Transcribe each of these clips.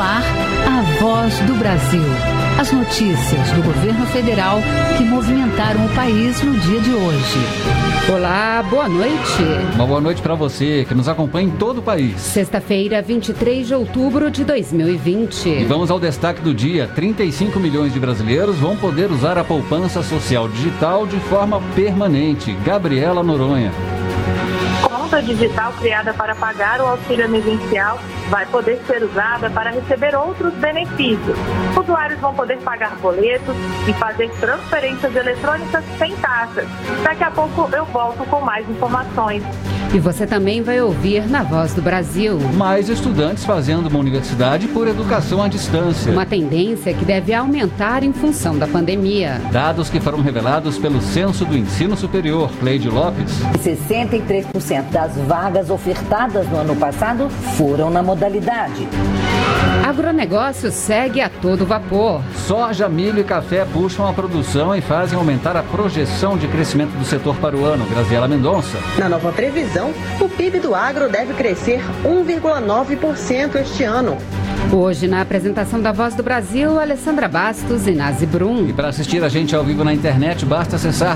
ar, a Voz do Brasil. As notícias do governo federal que movimentaram o país no dia de hoje. Olá, boa noite. Uma boa noite para você que nos acompanha em todo o país. Sexta-feira, 23 de outubro de 2020. E vamos ao destaque do dia. 35 milhões de brasileiros vão poder usar a poupança social digital de forma permanente. Gabriela Noronha. Conta digital criada para pagar o auxílio emergencial vai poder ser usada para receber outros benefícios. Usuários vão poder pagar boletos e fazer transferências eletrônicas sem taxas. Daqui a pouco eu volto com mais informações. E você também vai ouvir na Voz do Brasil. Mais estudantes fazendo uma universidade por educação à distância. Uma tendência que deve aumentar em função da pandemia. Dados que foram revelados pelo Censo do Ensino Superior. Cleide Lopes. 63% das vagas ofertadas no ano passado foram na modalidade. Agronegócio segue a todo vapor. Soja, milho e café puxam a produção e fazem aumentar a projeção de crescimento do setor para o ano. Graziela Mendonça. Na nova previsão, o PIB do agro deve crescer 1,9% este ano. Hoje, na apresentação da Voz do Brasil, Alessandra Bastos e Nazi Brum. E para assistir a gente ao vivo na internet, basta acessar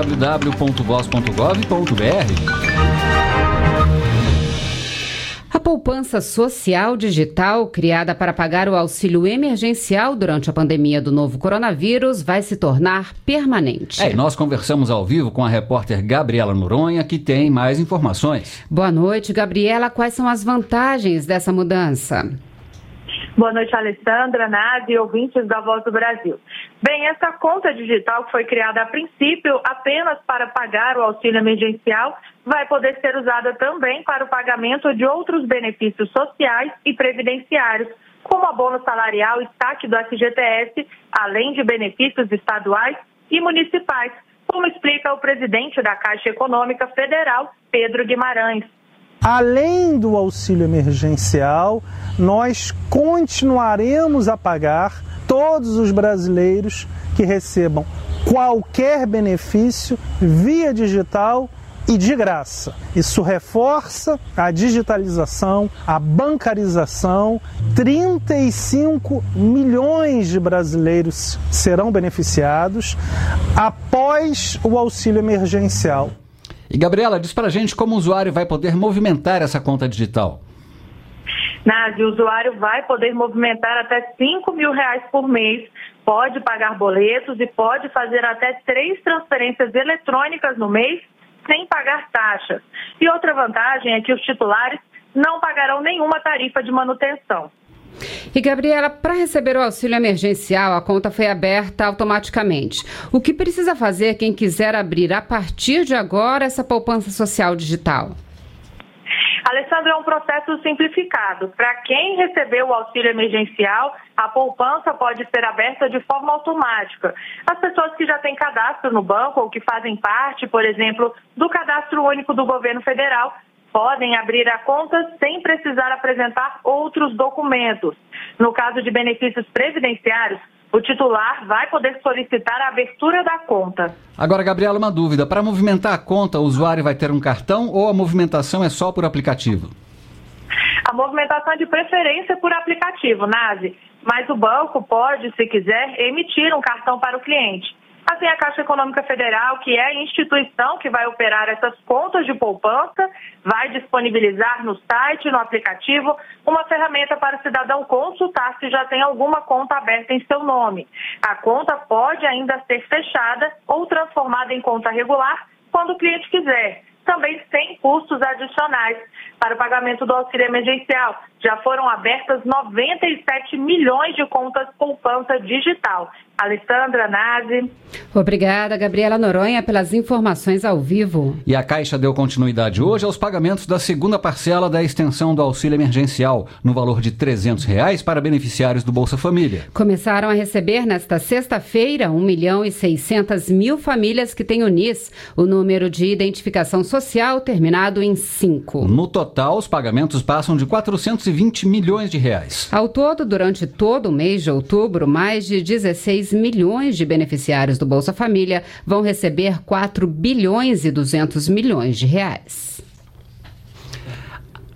www.voz.gov.br. A poupança social digital, criada para pagar o auxílio emergencial durante a pandemia do novo coronavírus, vai se tornar permanente. E nós conversamos ao vivo com a repórter Gabriela Noronha, que tem mais informações. Boa noite, Gabriela. Quais são as vantagens dessa mudança? Boa noite, Alessandra, Nazi e ouvintes da Voz do Brasil. Bem, essa conta digital que foi criada a princípio apenas para pagar o auxílio emergencial vai poder ser usada também para o pagamento de outros benefícios sociais e previdenciários, como abono salarial e saque do FGTS, além de benefícios estaduais e municipais, como explica o presidente da Caixa Econômica Federal, Pedro Guimarães. Além do auxílio emergencial, nós continuaremos a pagar todos os brasileiros que recebam qualquer benefício via digital e de graça. Isso reforça a digitalização, a bancarização. 35 milhões de brasileiros serão beneficiados após o auxílio emergencial. E Gabriela, diz pra gente como o usuário vai poder movimentar essa conta digital. Nazi, o usuário vai poder movimentar até R$5.000 por mês, pode pagar boletos e pode fazer até 3 transferências eletrônicas no mês sem pagar taxas. E outra vantagem é que os titulares não pagarão nenhuma tarifa de manutenção. E, Gabriela, para receber o auxílio emergencial, a conta foi aberta automaticamente. O que precisa fazer quem quiser abrir a partir de agora essa poupança social digital? Alessandro, é um processo simplificado. Para quem recebeu o auxílio emergencial, a poupança pode ser aberta de forma automática. As pessoas que já têm cadastro no banco ou que fazem parte, por exemplo, do Cadastro Único do Governo Federal, podem abrir a conta sem precisar apresentar outros documentos. No caso de benefícios previdenciários, o titular vai poder solicitar a abertura da conta. Agora, Gabriela, uma dúvida. Para movimentar a conta, o usuário vai ter um cartão ou a movimentação é só por aplicativo? A movimentação é de preferência por aplicativo, Nazi, mas o banco pode, se quiser, emitir um cartão para o cliente. Assim, a Caixa Econômica Federal, que é a instituição que vai operar essas contas de poupança, vai disponibilizar no site, no aplicativo, uma ferramenta para o cidadão consultar se já tem alguma conta aberta em seu nome. A conta pode ainda ser fechada ou transformada em conta regular quando o cliente quiser, também sem custos adicionais. Para o pagamento do auxílio emergencial, já foram abertas 97 milhões de contas poupança digital. Alessandra, Nazi. Obrigada, Gabriela Noronha, pelas informações ao vivo. E a Caixa deu continuidade hoje aos pagamentos da segunda parcela da extensão do auxílio emergencial, no valor de R$300 para beneficiários do Bolsa Família. Começaram a receber nesta sexta-feira 1.600.000 famílias que têm o NIS, o número de identificação social terminado em 5. No total, os pagamentos passam de R$420 milhões. Ao todo, durante todo o mês de outubro, mais de 16 milhões de beneficiários do Bolsa Família vão receber R$4,2 bilhões.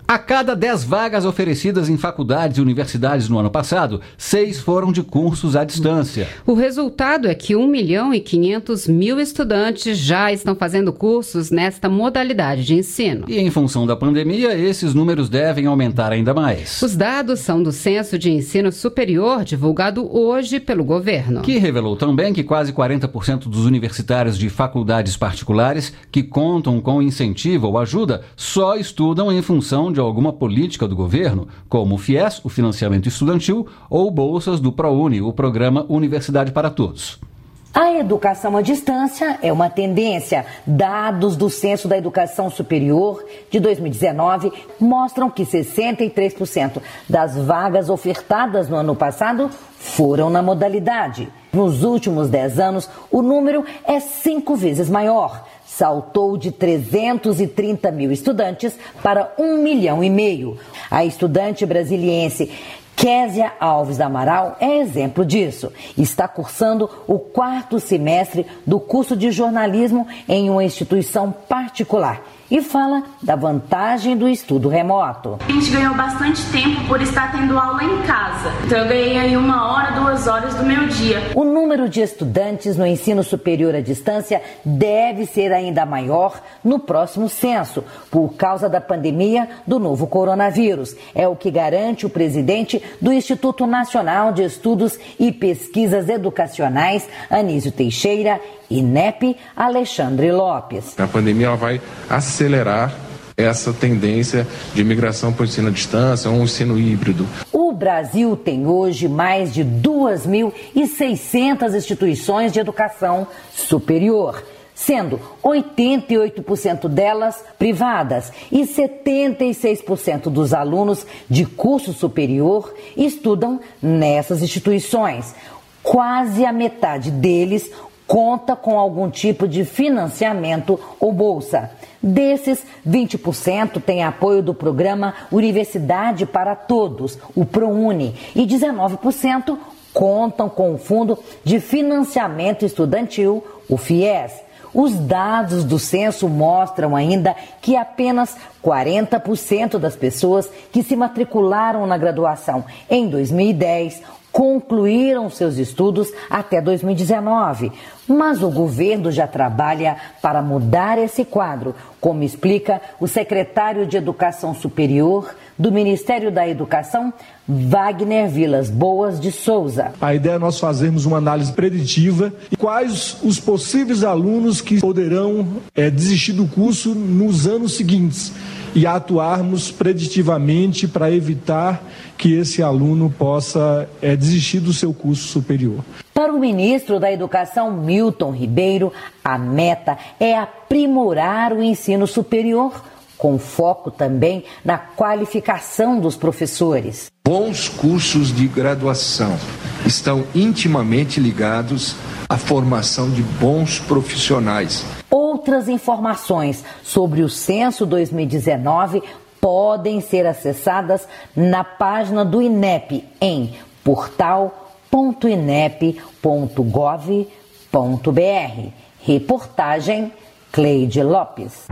A cada 10 vagas oferecidas em faculdades e universidades no ano passado, 6 foram de cursos à distância. O resultado é que 1.500.000 estudantes já estão fazendo cursos nesta modalidade de ensino. E em função da pandemia, esses números devem aumentar ainda mais. Os dados são do Censo de Ensino Superior, divulgado hoje pelo governo. Que revelou também que quase 40% dos universitários de faculdades particulares que contam com incentivo ou ajuda só estudam em função de alguma política do governo, como o FIES, o financiamento estudantil, ou bolsas do ProUni, o programa Universidade para Todos. A educação à distância é uma tendência. Dados do Censo da Educação Superior de 2019 mostram que 63% das vagas ofertadas no ano passado foram na modalidade. Nos últimos 10 anos, o número é 5 vezes maior. Saltou de 330 mil estudantes para 1,5 milhão. A estudante brasiliense Késia Alves da Amaral é exemplo disso. Está cursando o 4º semestre do curso de jornalismo em uma instituição particular e fala da vantagem do estudo remoto. A gente ganhou bastante tempo por estar tendo aula em casa. Então eu ganhei aí 1 hora, 2 horas do meu dia. O número de estudantes no ensino superior à distância deve ser ainda maior no próximo censo, por causa da pandemia do novo coronavírus. É o que garante o presidente do Instituto Nacional de Estudos e Pesquisas Educacionais, Anísio Teixeira, INEP, Alexandre Lopes. A pandemia ela vai acelerar essa tendência de migração para o ensino à distância, um ensino híbrido. O Brasil tem hoje mais de 2.600 instituições de educação superior, sendo 88% delas privadas e 76% dos alunos de curso superior estudam nessas instituições. Quase a metade deles conta com algum tipo de financiamento ou bolsa. Desses, 20% têm apoio do programa Universidade para Todos, o ProUni, e 19% contam com o Fundo de Financiamento Estudantil, o FIES. Os dados do censo mostram ainda que apenas 40% das pessoas que se matricularam na graduação em 2010 concluíram seus estudos até 2019. Mas o governo já trabalha para mudar esse quadro, como explica o secretário de Educação Superior do Ministério da Educação, Wagner Vilas Boas de Souza. A ideia é nós fazermos uma análise preditiva de quais os possíveis alunos que poderão desistir do curso nos anos seguintes e atuarmos preditivamente para evitar que esse aluno possa desistir do seu curso superior. Para o ministro da Educação, Milton Ribeiro, a meta é aprimorar o ensino superior, com foco também na qualificação dos professores. Bons cursos de graduação estão intimamente ligados à formação de bons profissionais. Outras informações sobre o Censo 2019 podem ser acessadas na página do INEP em portal.inep.gov.br. Reportagem Cleide Lopes.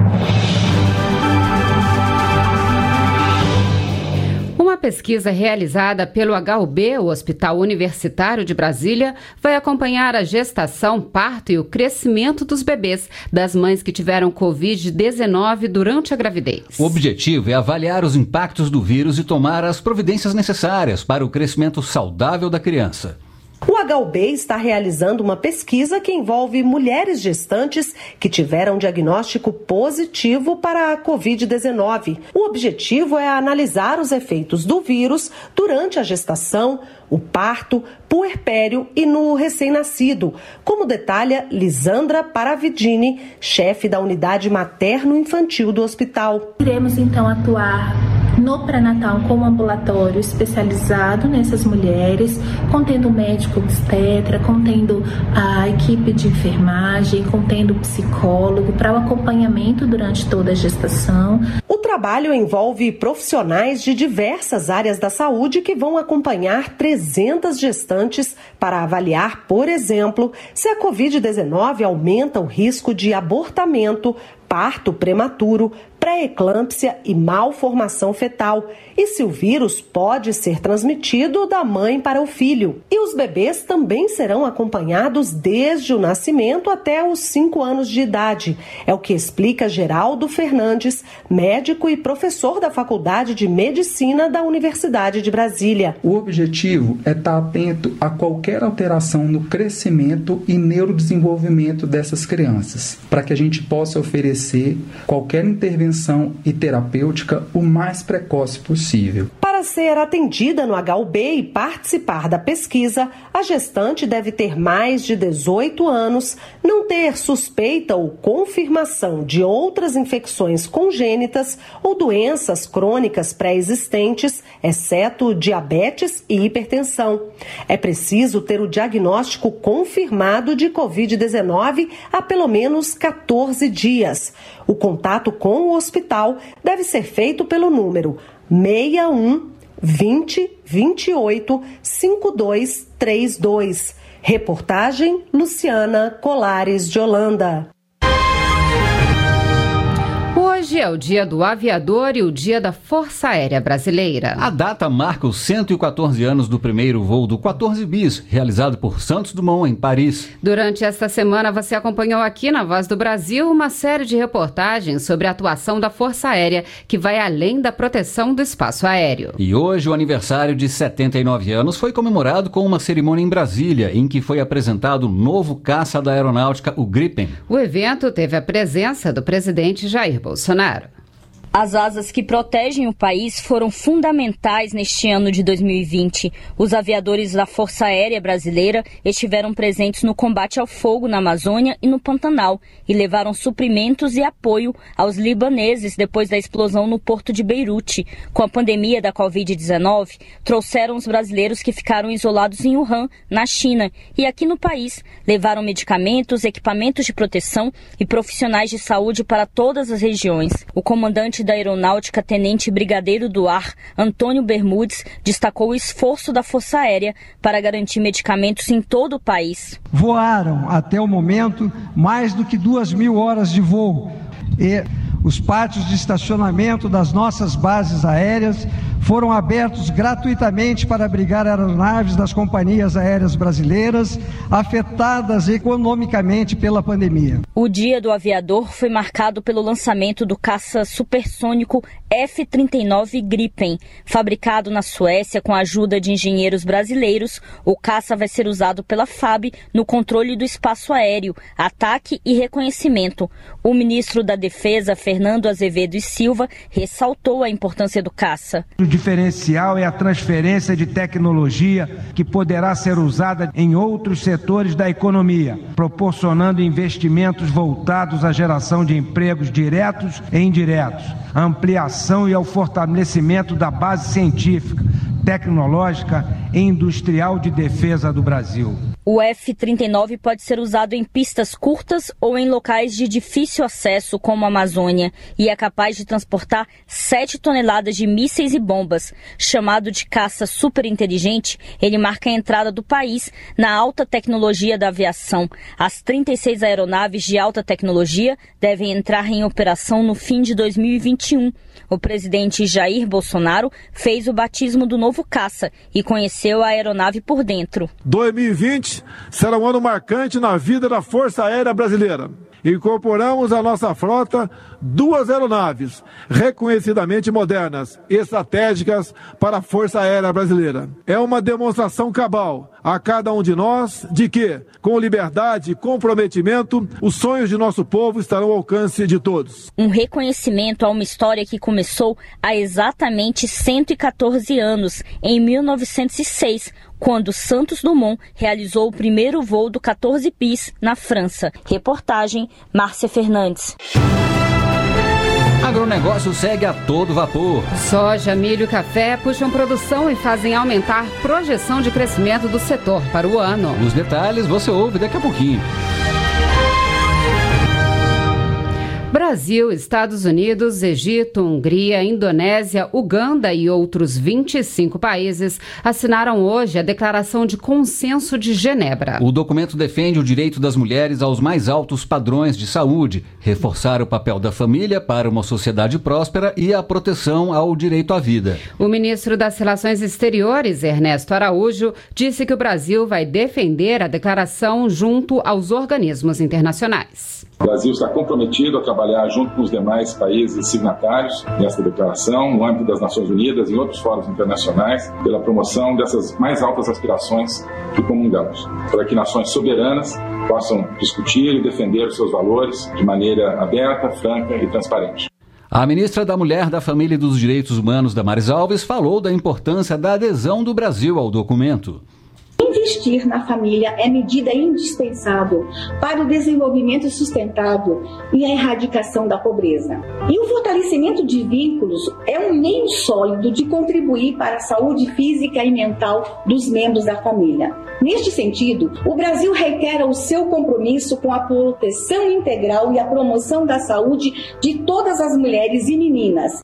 Uma pesquisa realizada pelo HUB, o Hospital Universitário de Brasília, vai acompanhar a gestação, parto e o crescimento dos bebês das mães que tiveram Covid-19 durante a gravidez. O objetivo é avaliar os impactos do vírus e tomar as providências necessárias para o crescimento saudável da criança. O HUB está realizando uma pesquisa que envolve mulheres gestantes que tiveram diagnóstico positivo para a Covid-19. O objetivo é analisar os efeitos do vírus durante a gestação, o parto, puerpério e no recém-nascido, como detalha Lisandra Paravidini, chefe da unidade materno-infantil do hospital. Iremos então atuar no pré-natal com um ambulatório especializado nessas mulheres, contendo médico obstetra, contendo a equipe de enfermagem, contendo psicólogo para o acompanhamento durante toda a gestação. O trabalho envolve profissionais de diversas áreas da saúde que vão acompanhar 300 gestantes para avaliar, por exemplo, se a Covid-19 aumenta o risco de abortamento, parto prematuro, pré-eclâmpsia e malformação fetal, e se o vírus pode ser transmitido da mãe para o filho. E os bebês também serão acompanhados desde o nascimento até os 5 anos de idade. É o que explica Geraldo Fernandes, médico e professor da Faculdade de Medicina da Universidade de Brasília. O objetivo é estar atento a qualquer alteração no crescimento e neurodesenvolvimento dessas crianças, para que a gente possa oferecer qualquer intervenção e terapêutica o mais precoce possível. Para ser atendida no HUB e participar da pesquisa, a gestante deve ter mais de 18 anos, não ter suspeita ou confirmação de outras infecções congênitas ou doenças crônicas pré-existentes, exceto diabetes e hipertensão. É preciso ter o diagnóstico confirmado de Covid-19 há pelo menos 14 dias. O contato com o hospital deve ser feito pelo número 61 20 28 5232. Reportagem Luciana Colares de Holanda. Hoje é o Dia do Aviador e o Dia da Força Aérea Brasileira. A data marca os 114 anos do primeiro voo do 14 Bis, realizado por Santos Dumont, em Paris. Durante esta semana, você acompanhou aqui na Voz do Brasil uma série de reportagens sobre a atuação da Força Aérea, que vai além da proteção do espaço aéreo. E hoje o aniversário de 79 anos foi comemorado com uma cerimônia em Brasília, em que foi apresentado o novo caça da aeronáutica, o Gripen. O evento teve a presença do presidente Jair Bolsonaro. As asas que protegem o país foram fundamentais neste ano de 2020. Os aviadores da Força Aérea Brasileira estiveram presentes no combate ao fogo na Amazônia e no Pantanal e levaram suprimentos e apoio aos libaneses depois da explosão no porto de Beirute. Com a pandemia da Covid-19, trouxeram os brasileiros que ficaram isolados em Wuhan, na China, e aqui no país levaram medicamentos, equipamentos de proteção e profissionais de saúde para todas as regiões. O comandante da Aeronáutica, Tenente Brigadeiro do Ar, Antônio Bermudes, destacou o esforço da Força Aérea para garantir medicamentos em todo o país. Voaram até o momento mais do que 2.000 horas de voo e os pátios de estacionamento das nossas bases aéreas foram abertos gratuitamente para abrigar aeronaves das companhias aéreas brasileiras afetadas economicamente pela pandemia. O Dia do Aviador foi marcado pelo lançamento do caça supersônico F-39 Gripen. Fabricado na Suécia com a ajuda de engenheiros brasileiros, o caça vai ser usado pela FAB no controle do espaço aéreo, ataque e reconhecimento. O ministro da Defesa, Fernando Azevedo e Silva, ressaltou a importância do caça. O diferencial é a transferência de tecnologia que poderá ser usada em outros setores da economia, proporcionando investimentos voltados à geração de empregos diretos e indiretos, a ampliação e ao fortalecimento da base científica, tecnológica e industrial de defesa do Brasil. O F-39 pode ser usado em pistas curtas ou em locais de difícil acesso, como a Amazônia, e é capaz de transportar 7 toneladas de mísseis e bombas. Chamado de caça superinteligente, ele marca a entrada do país na alta tecnologia da aviação. As 36 aeronaves de alta tecnologia devem entrar em operação no fim de 2021. O presidente Jair Bolsonaro fez o batismo do novo caça e conheceu a aeronave por dentro. 2020 será um ano marcante na vida da Força Aérea Brasileira. Incorporamos à nossa frota 2 aeronaves reconhecidamente modernas, estratégicas para a Força Aérea Brasileira. É uma demonstração cabal a cada um de nós de que, com liberdade e comprometimento, os sonhos de nosso povo estarão ao alcance de todos. Um reconhecimento a uma história que começou há exatamente 114 anos, em 1906, quando Santos Dumont realizou o primeiro voo do 14 Bis na França. Reportagem Márcia Fernandes. Agronegócio segue a todo vapor. Soja, milho e café puxam produção e fazem aumentar projeção de crescimento do setor para o ano. Os detalhes você ouve daqui a pouquinho. Brasil, Estados Unidos, Egito, Hungria, Indonésia, Uganda e outros 25 países assinaram hoje a Declaração de Consenso de Genebra. O documento defende o direito das mulheres aos mais altos padrões de saúde, reforçar o papel da família para uma sociedade próspera e a proteção ao direito à vida. O ministro das Relações Exteriores, Ernesto Araújo, disse que o Brasil vai defender a declaração junto aos organismos internacionais. O Brasil está comprometido a trabalhar junto com os demais países signatários desta declaração, no âmbito das Nações Unidas e outros fóruns internacionais, pela promoção dessas mais altas aspirações que comungamos, para que nações soberanas possam discutir e defender os seus valores de maneira aberta, franca e transparente. A ministra da Mulher, da Família e dos Direitos Humanos, Damares Alves, falou da importância da adesão do Brasil ao documento. Investir na família é medida indispensável para o desenvolvimento sustentável e a erradicação da pobreza. E o fortalecimento de vínculos é um meio sólido de contribuir para a saúde física e mental dos membros da família. Neste sentido, o Brasil reitera o seu compromisso com a proteção integral e a promoção da saúde de todas as mulheres e meninas.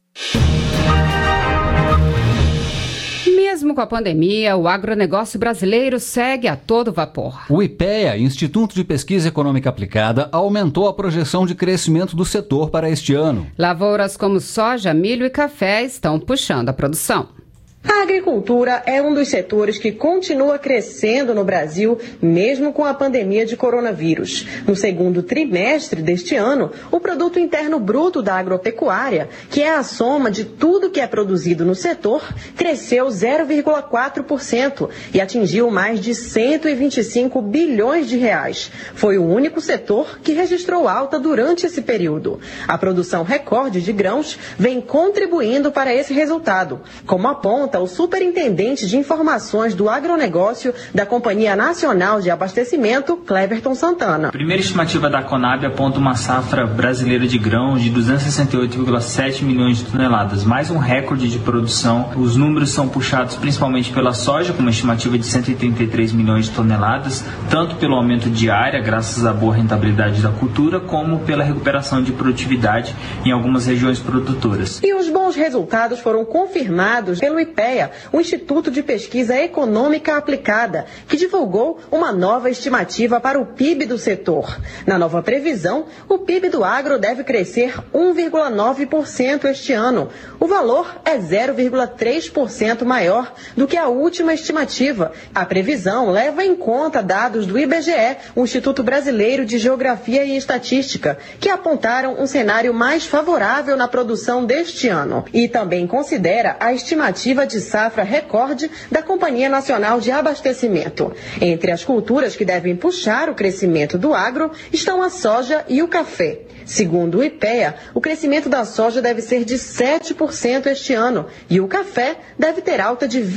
Mesmo com a pandemia, o agronegócio brasileiro segue a todo vapor. O IPEA, Instituto de Pesquisa Econômica Aplicada, aumentou a projeção de crescimento do setor para este ano. Lavouras como soja, milho e café estão puxando a produção. A agricultura é um dos setores que continua crescendo no Brasil, mesmo com a pandemia de coronavírus. No segundo trimestre deste ano, o Produto Interno Bruto da agropecuária, que é a soma de tudo que é produzido no setor, cresceu 0,4% e atingiu mais de 125 bilhões de reais. Foi o único setor que registrou alta durante esse período. A produção recorde de grãos vem contribuindo para esse resultado, como aponta o superintendente de informações do agronegócio da Companhia Nacional de Abastecimento, Cleverton Santana. A primeira estimativa da Conab aponta uma safra brasileira de grãos de 268,7 milhões de toneladas, mais um recorde de produção. Os números são puxados principalmente pela soja, com uma estimativa de 133 milhões de toneladas, tanto pelo aumento de área, graças à boa rentabilidade da cultura, como pela recuperação de produtividade em algumas regiões produtoras. E os bons resultados foram confirmados pelo IPEA, o Instituto de Pesquisa Econômica Aplicada, que divulgou uma nova estimativa para o PIB do setor. Na nova previsão, o PIB do agro deve crescer 1,9% este ano. O valor é 0,3% maior do que a última estimativa. A previsão leva em conta dados do IBGE, o Instituto Brasileiro de Geografia e Estatística, que apontaram um cenário mais favorável na produção deste ano. E também considera a estimativa de safra recorde da Companhia Nacional de Abastecimento. Entre as culturas que devem puxar o crescimento do agro estão a soja e o café. Segundo o IPEA, o crescimento da soja deve ser de 7% este ano e o café deve ter alta de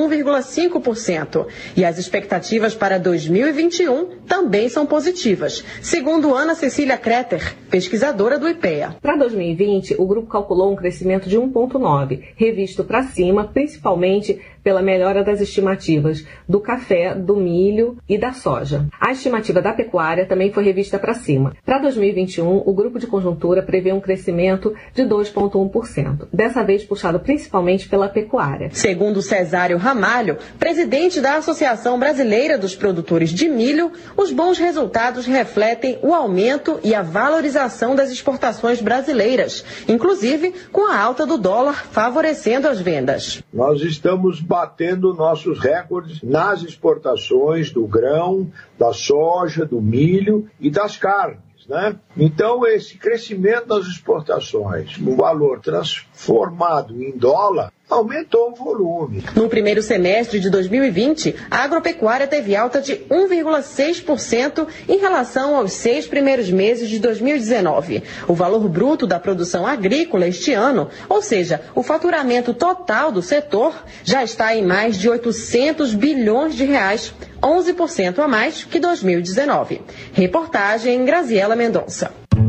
21,5%. E as expectativas para 2021 também são positivas, segundo Ana Cecília Kreter, pesquisadora do IPEA. Para 2020, o grupo calculou um crescimento de 1,9%, revisto para cima, principalmente pela melhora das estimativas do café, do milho e da soja. A estimativa da pecuária também foi revista para cima. Para 2021, o grupo de conjuntura prevê um crescimento de 2,1%, dessa vez puxado principalmente pela pecuária. Segundo Cesário Ramalho, presidente da Associação Brasileira dos Produtores de Milho, os bons resultados refletem o aumento e a valorização das exportações brasileiras, inclusive com a alta do dólar favorecendo as vendas. Nós estamos batendo nossos recordes nas exportações do grão, da soja, do milho e das carnes. Né? Então, esse crescimento das exportações, no valor transformado em dólar, aumentou o volume. No primeiro semestre de 2020, a agropecuária teve alta de 1,6% em relação aos 6 primeiros meses de 2019. O valor bruto da produção agrícola este ano, ou seja, o faturamento total do setor, já está em mais de 800 bilhões de reais, 11% a mais que 2019. Reportagem Graziela Mendonça.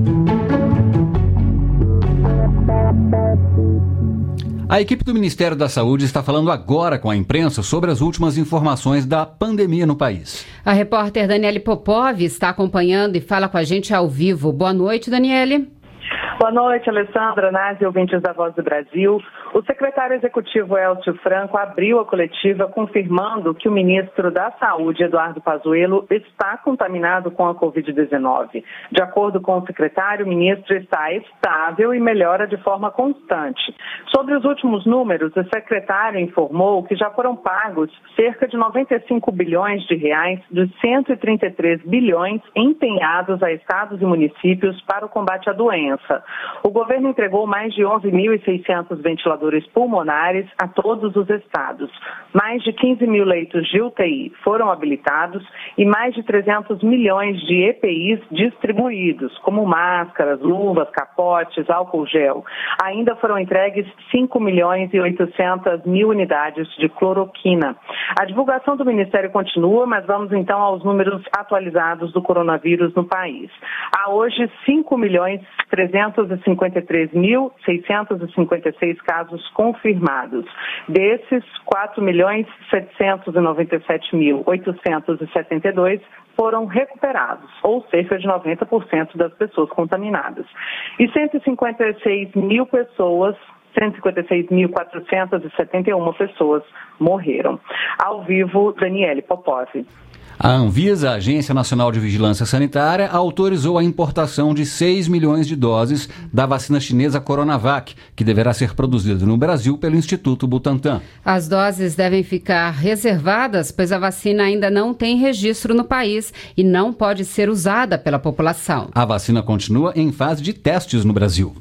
A equipe do Ministério da Saúde está falando agora com a imprensa sobre as últimas informações da pandemia no país. A repórter Daniele Popov está acompanhando e fala com a gente ao vivo. Boa noite, Daniele. Boa noite, Alessandra, Nazi, ouvintes da Voz do Brasil. O secretário executivo Elcio Franco abriu a coletiva confirmando que o ministro da Saúde, Eduardo Pazuello, está contaminado com a Covid-19. De acordo com o secretário, o ministro está estável e melhora de forma constante. Sobre os últimos números, o secretário informou que já foram pagos cerca de 95 bilhões de reais dos 133 bilhões empenhados a estados e municípios para o combate à doença. O governo entregou mais de 11.600 ventiladores pulmonares a todos os estados. Mais de 15 mil leitos de UTI foram habilitados e mais de 300 milhões de EPIs distribuídos, como máscaras, luvas, capotes, álcool gel. Ainda foram entregues 5.800.000 unidades de cloroquina. A divulgação do Ministério continua, mas vamos então aos números atualizados do coronavírus no país. Há hoje 5.353.656 casos confirmados. Desses, 4.797.872 foram recuperados, ou cerca de 90% das pessoas contaminadas. E 156.471 pessoas morreram. Ao vivo, Daniele Popov. A Anvisa, a Agência Nacional de Vigilância Sanitária, autorizou a importação de 6 milhões de doses da vacina chinesa Coronavac, que deverá ser produzida no Brasil pelo Instituto Butantan. As doses devem ficar reservadas, pois a vacina ainda não tem registro no país e não pode ser usada pela população. A vacina continua em fase de testes no Brasil.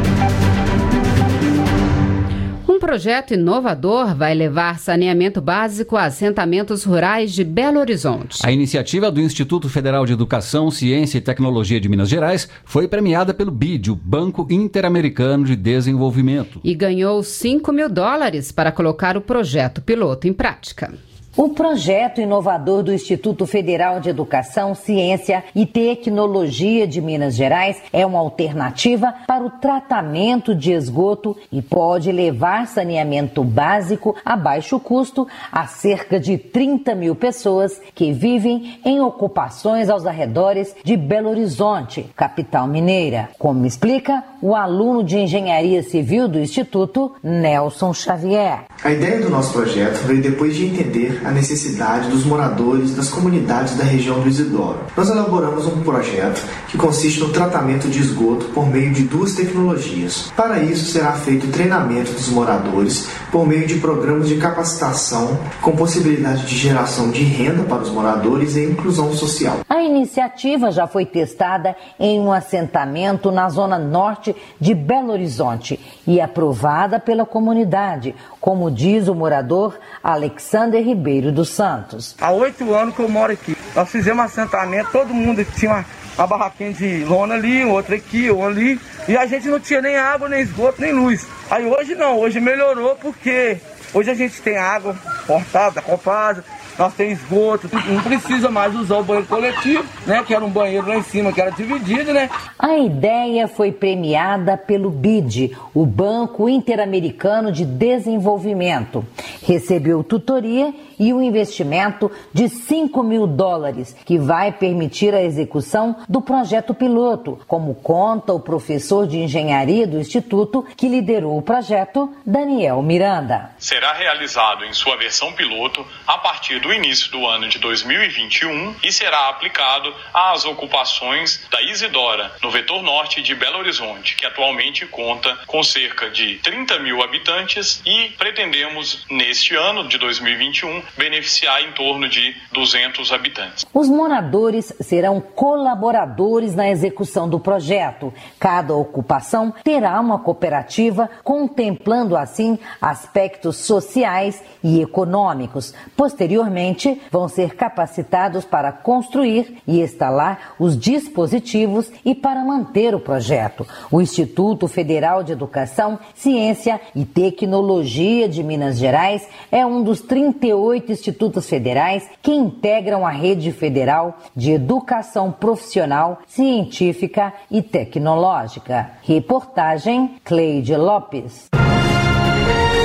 Um projeto inovador vai levar saneamento básico a assentamentos rurais de Belo Horizonte. A iniciativa do Instituto Federal de Educação, Ciência e Tecnologia de Minas Gerais foi premiada pelo BID, o Banco Interamericano de Desenvolvimento. E ganhou $5 mil para colocar o projeto piloto em prática. O projeto inovador do Instituto Federal de Educação, Ciência e Tecnologia de Minas Gerais é uma alternativa para o tratamento de esgoto e pode levar saneamento básico a baixo custo a cerca de 30 mil pessoas que vivem em ocupações aos arredores de Belo Horizonte, capital mineira. Como explica o aluno de Engenharia Civil do Instituto, Nelson Xavier. A ideia do nosso projeto veio depois de entender a necessidade dos moradores das comunidades da região do Isidoro. Nós elaboramos um projeto que consiste no tratamento de esgoto por meio de 2 tecnologias. Para isso, será feito treinamento dos moradores por meio de programas de capacitação com possibilidade de geração de renda para os moradores e inclusão social. A iniciativa já foi testada em um assentamento na zona norte de Belo Horizonte e aprovada pela comunidade, como diz o morador Alexander Ribeiro dos Santos. Há 8 anos que eu moro aqui. Nós fizemos assentamento, todo mundo tinha uma barraquinha de lona ali, outra aqui, ou ali, e a gente não tinha nem água, nem esgoto, nem luz. Aí hoje não, hoje melhorou porque hoje a gente tem água cortada, copada, nós temos esgoto, não precisa mais usar o banheiro coletivo, né? Que era um banheiro lá em cima, que era dividido, né? A ideia foi premiada pelo BID, o Banco Interamericano de Desenvolvimento. Recebeu tutoria e um investimento de $5 mil, que vai permitir a execução do projeto piloto, como conta o professor de engenharia do Instituto, que liderou o projeto, Daniel Miranda. Será realizado em sua versão piloto a partir do início do ano de 2021 e será aplicado às ocupações da Isidora, no vetor norte de Belo Horizonte, que atualmente conta com cerca de 30 mil habitantes e pretendemos, neste ano de 2021, beneficiar em torno de 200 habitantes. Os moradores serão colaboradores na execução do projeto. Cada ocupação terá uma cooperativa, contemplando assim aspectos sociais e econômicos. Posteriormente, vão ser capacitados para construir e instalar os dispositivos e para manter o projeto. O Instituto Federal de Educação, Ciência e Tecnologia de Minas Gerais é um dos 38 institutos federais que integram a Rede Federal de Educação Profissional, Científica e Tecnológica. Reportagem Cleide Lopes.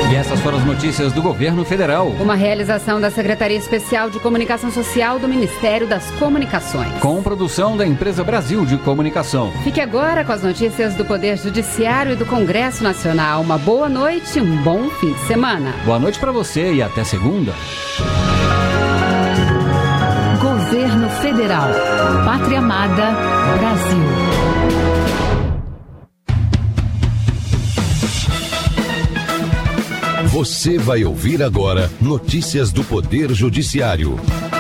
E essas foram as notícias do Governo Federal. Uma realização da Secretaria Especial de Comunicação Social do Ministério das Comunicações. Com produção da Empresa Brasil de Comunicação. Fique agora com as notícias do Poder Judiciário e do Congresso Nacional. Uma boa noite e um bom fim de semana. Boa noite para você e até segunda. Governo Federal. Pátria Amada, Brasil. Você vai ouvir agora notícias do Poder Judiciário.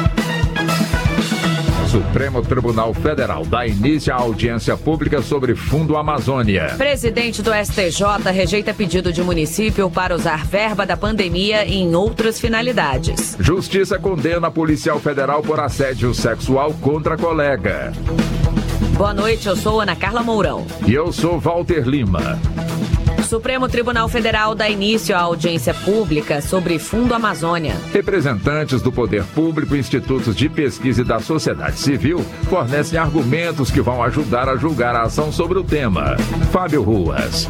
Supremo Tribunal Federal dá início à audiência pública sobre Fundo Amazônia. Presidente do STJ rejeita pedido de município para usar verba da pandemia em outras finalidades. Justiça condena policial federal por assédio sexual contra colega. Boa noite, eu sou Ana Carla Mourão. E eu sou Walter Lima. Supremo Tribunal Federal dá início à audiência pública sobre Fundo Amazônia. Representantes do poder público, institutos de pesquisa e da sociedade civil fornecem argumentos que vão ajudar a julgar a ação sobre o tema. Fábio Ruas.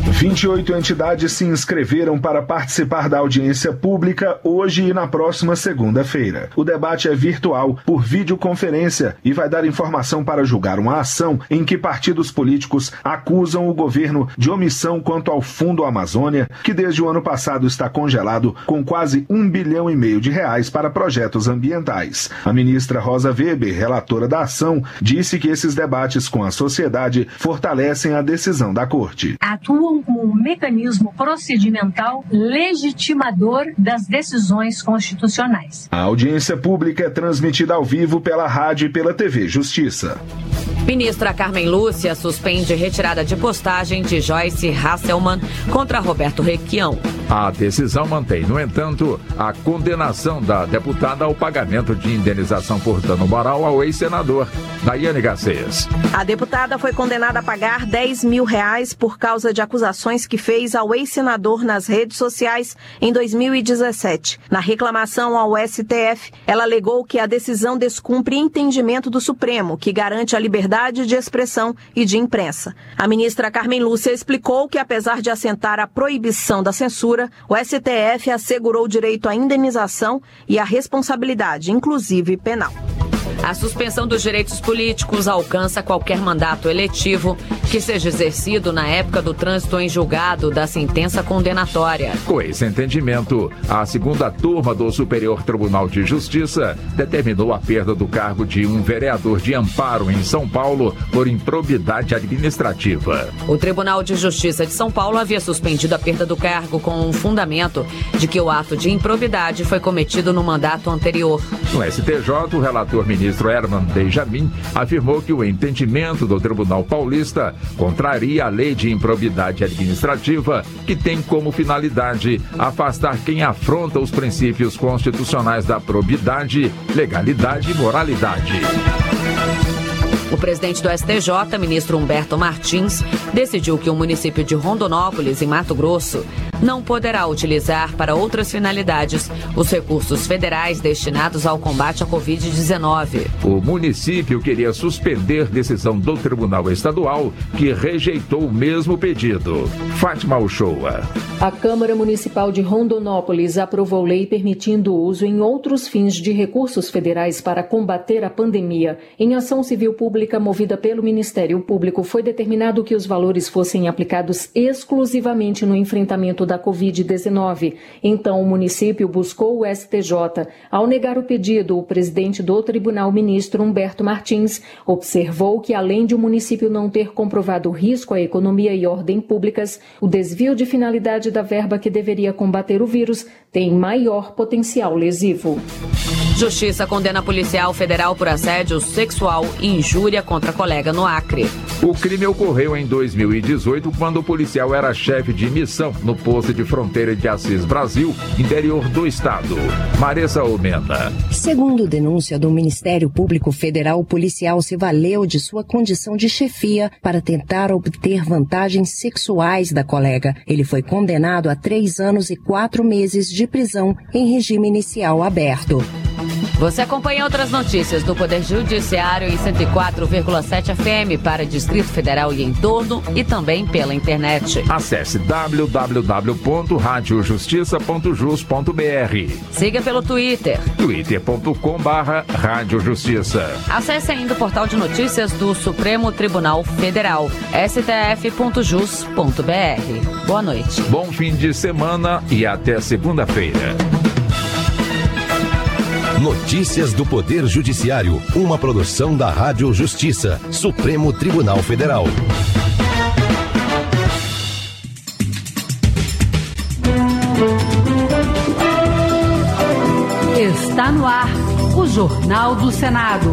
28 entidades se inscreveram para participar da audiência pública hoje e na próxima segunda-feira. O debate é virtual, por videoconferência, e vai dar informação para julgar uma ação em que partidos políticos acusam o governo de omissão quanto ao Fundo Amazônia, que desde o ano passado está congelado com quase R$1,5 bilhão para projetos ambientais. A ministra Rosa Weber, relatora da ação, disse que esses debates com a sociedade fortalecem a decisão da Corte. Atuam como um mecanismo procedimental legitimador das decisões constitucionais. A audiência pública é transmitida ao vivo pela rádio e pela TV Justiça. Ministra Carmen Lúcia suspende retirada de postagem de Joyce Hasselmann contra Roberto Requião. A decisão mantém, no entanto, a condenação da deputada ao pagamento de indenização por dano moral ao ex-senador, Daiane Garcês. A deputada foi condenada a pagar R$10 mil por causa de acusações que fez ao ex-senador nas redes sociais em 2017. Na reclamação ao STF, ela alegou que a decisão descumpre entendimento do Supremo, que garante a liberdade de expressão e de imprensa. A ministra Carmen Lúcia explicou que, apesar de assentar a proibição da censura, o STF assegurou o direito à indenização e à responsabilidade, inclusive penal. A suspensão dos direitos políticos alcança qualquer mandato eletivo que seja exercido na época do trânsito em julgado da sentença condenatória. Com esse entendimento, a segunda turma do Superior Tribunal de Justiça determinou a perda do cargo de um vereador de Amparo, em São Paulo, por improbidade administrativa. O Tribunal de Justiça de São Paulo havia suspendido a perda do cargo com um fundamento de que o ato de improbidade foi cometido no mandato anterior. No STJ, o relator ministro Herman Benjamin afirmou que o entendimento do Tribunal Paulista contraria a lei de improbidade administrativa, que tem como finalidade afastar quem afronta os princípios constitucionais da probidade, legalidade e moralidade. O presidente do STJ, ministro Humberto Martins, decidiu que o município de Rondonópolis, em Mato Grosso, não poderá utilizar para outras finalidades os recursos federais destinados ao combate à Covid-19. O município queria suspender decisão do Tribunal Estadual, que rejeitou o mesmo pedido. Fátima Uchoa. A Câmara Municipal de Rondonópolis aprovou lei permitindo o uso em outros fins de recursos federais para combater a pandemia. Em ação civil pública movida pelo Ministério Público, foi determinado que os valores fossem aplicados exclusivamente no enfrentamento da Covid-19. Então, o município buscou o STJ. Ao negar o pedido, o presidente do tribunal, ministro Humberto Martins, observou que, além de o município não ter comprovado risco à economia e ordem públicas, o desvio de finalidade da verba que deveria combater o vírus tem maior potencial lesivo. Justiça condena policial federal por assédio sexual e injúria contra colega no Acre. O crime ocorreu em 2018, quando o policial era chefe de missão no posto de fronteira de Assis, Brasil, interior do estado. Maressa Almenda. Segundo denúncia do Ministério Público Federal, o policial se valeu de sua condição de chefia para tentar obter vantagens sexuais da colega. Ele foi condenado a 3 anos e 4 meses de prisão em regime inicial aberto. Você acompanha outras notícias do Poder Judiciário em 104,7 FM para Distrito Federal e entorno e também pela internet. Acesse www.radiojustiça.jus.br. Siga pelo Twitter. twitter.com/radiojustiça. Acesse ainda o portal de notícias do Supremo Tribunal Federal, stf.jus.br. Boa noite. Bom fim de semana e até segunda-feira. Notícias do Poder Judiciário, uma produção da Rádio Justiça, Supremo Tribunal Federal. Está no ar o Jornal do Senado.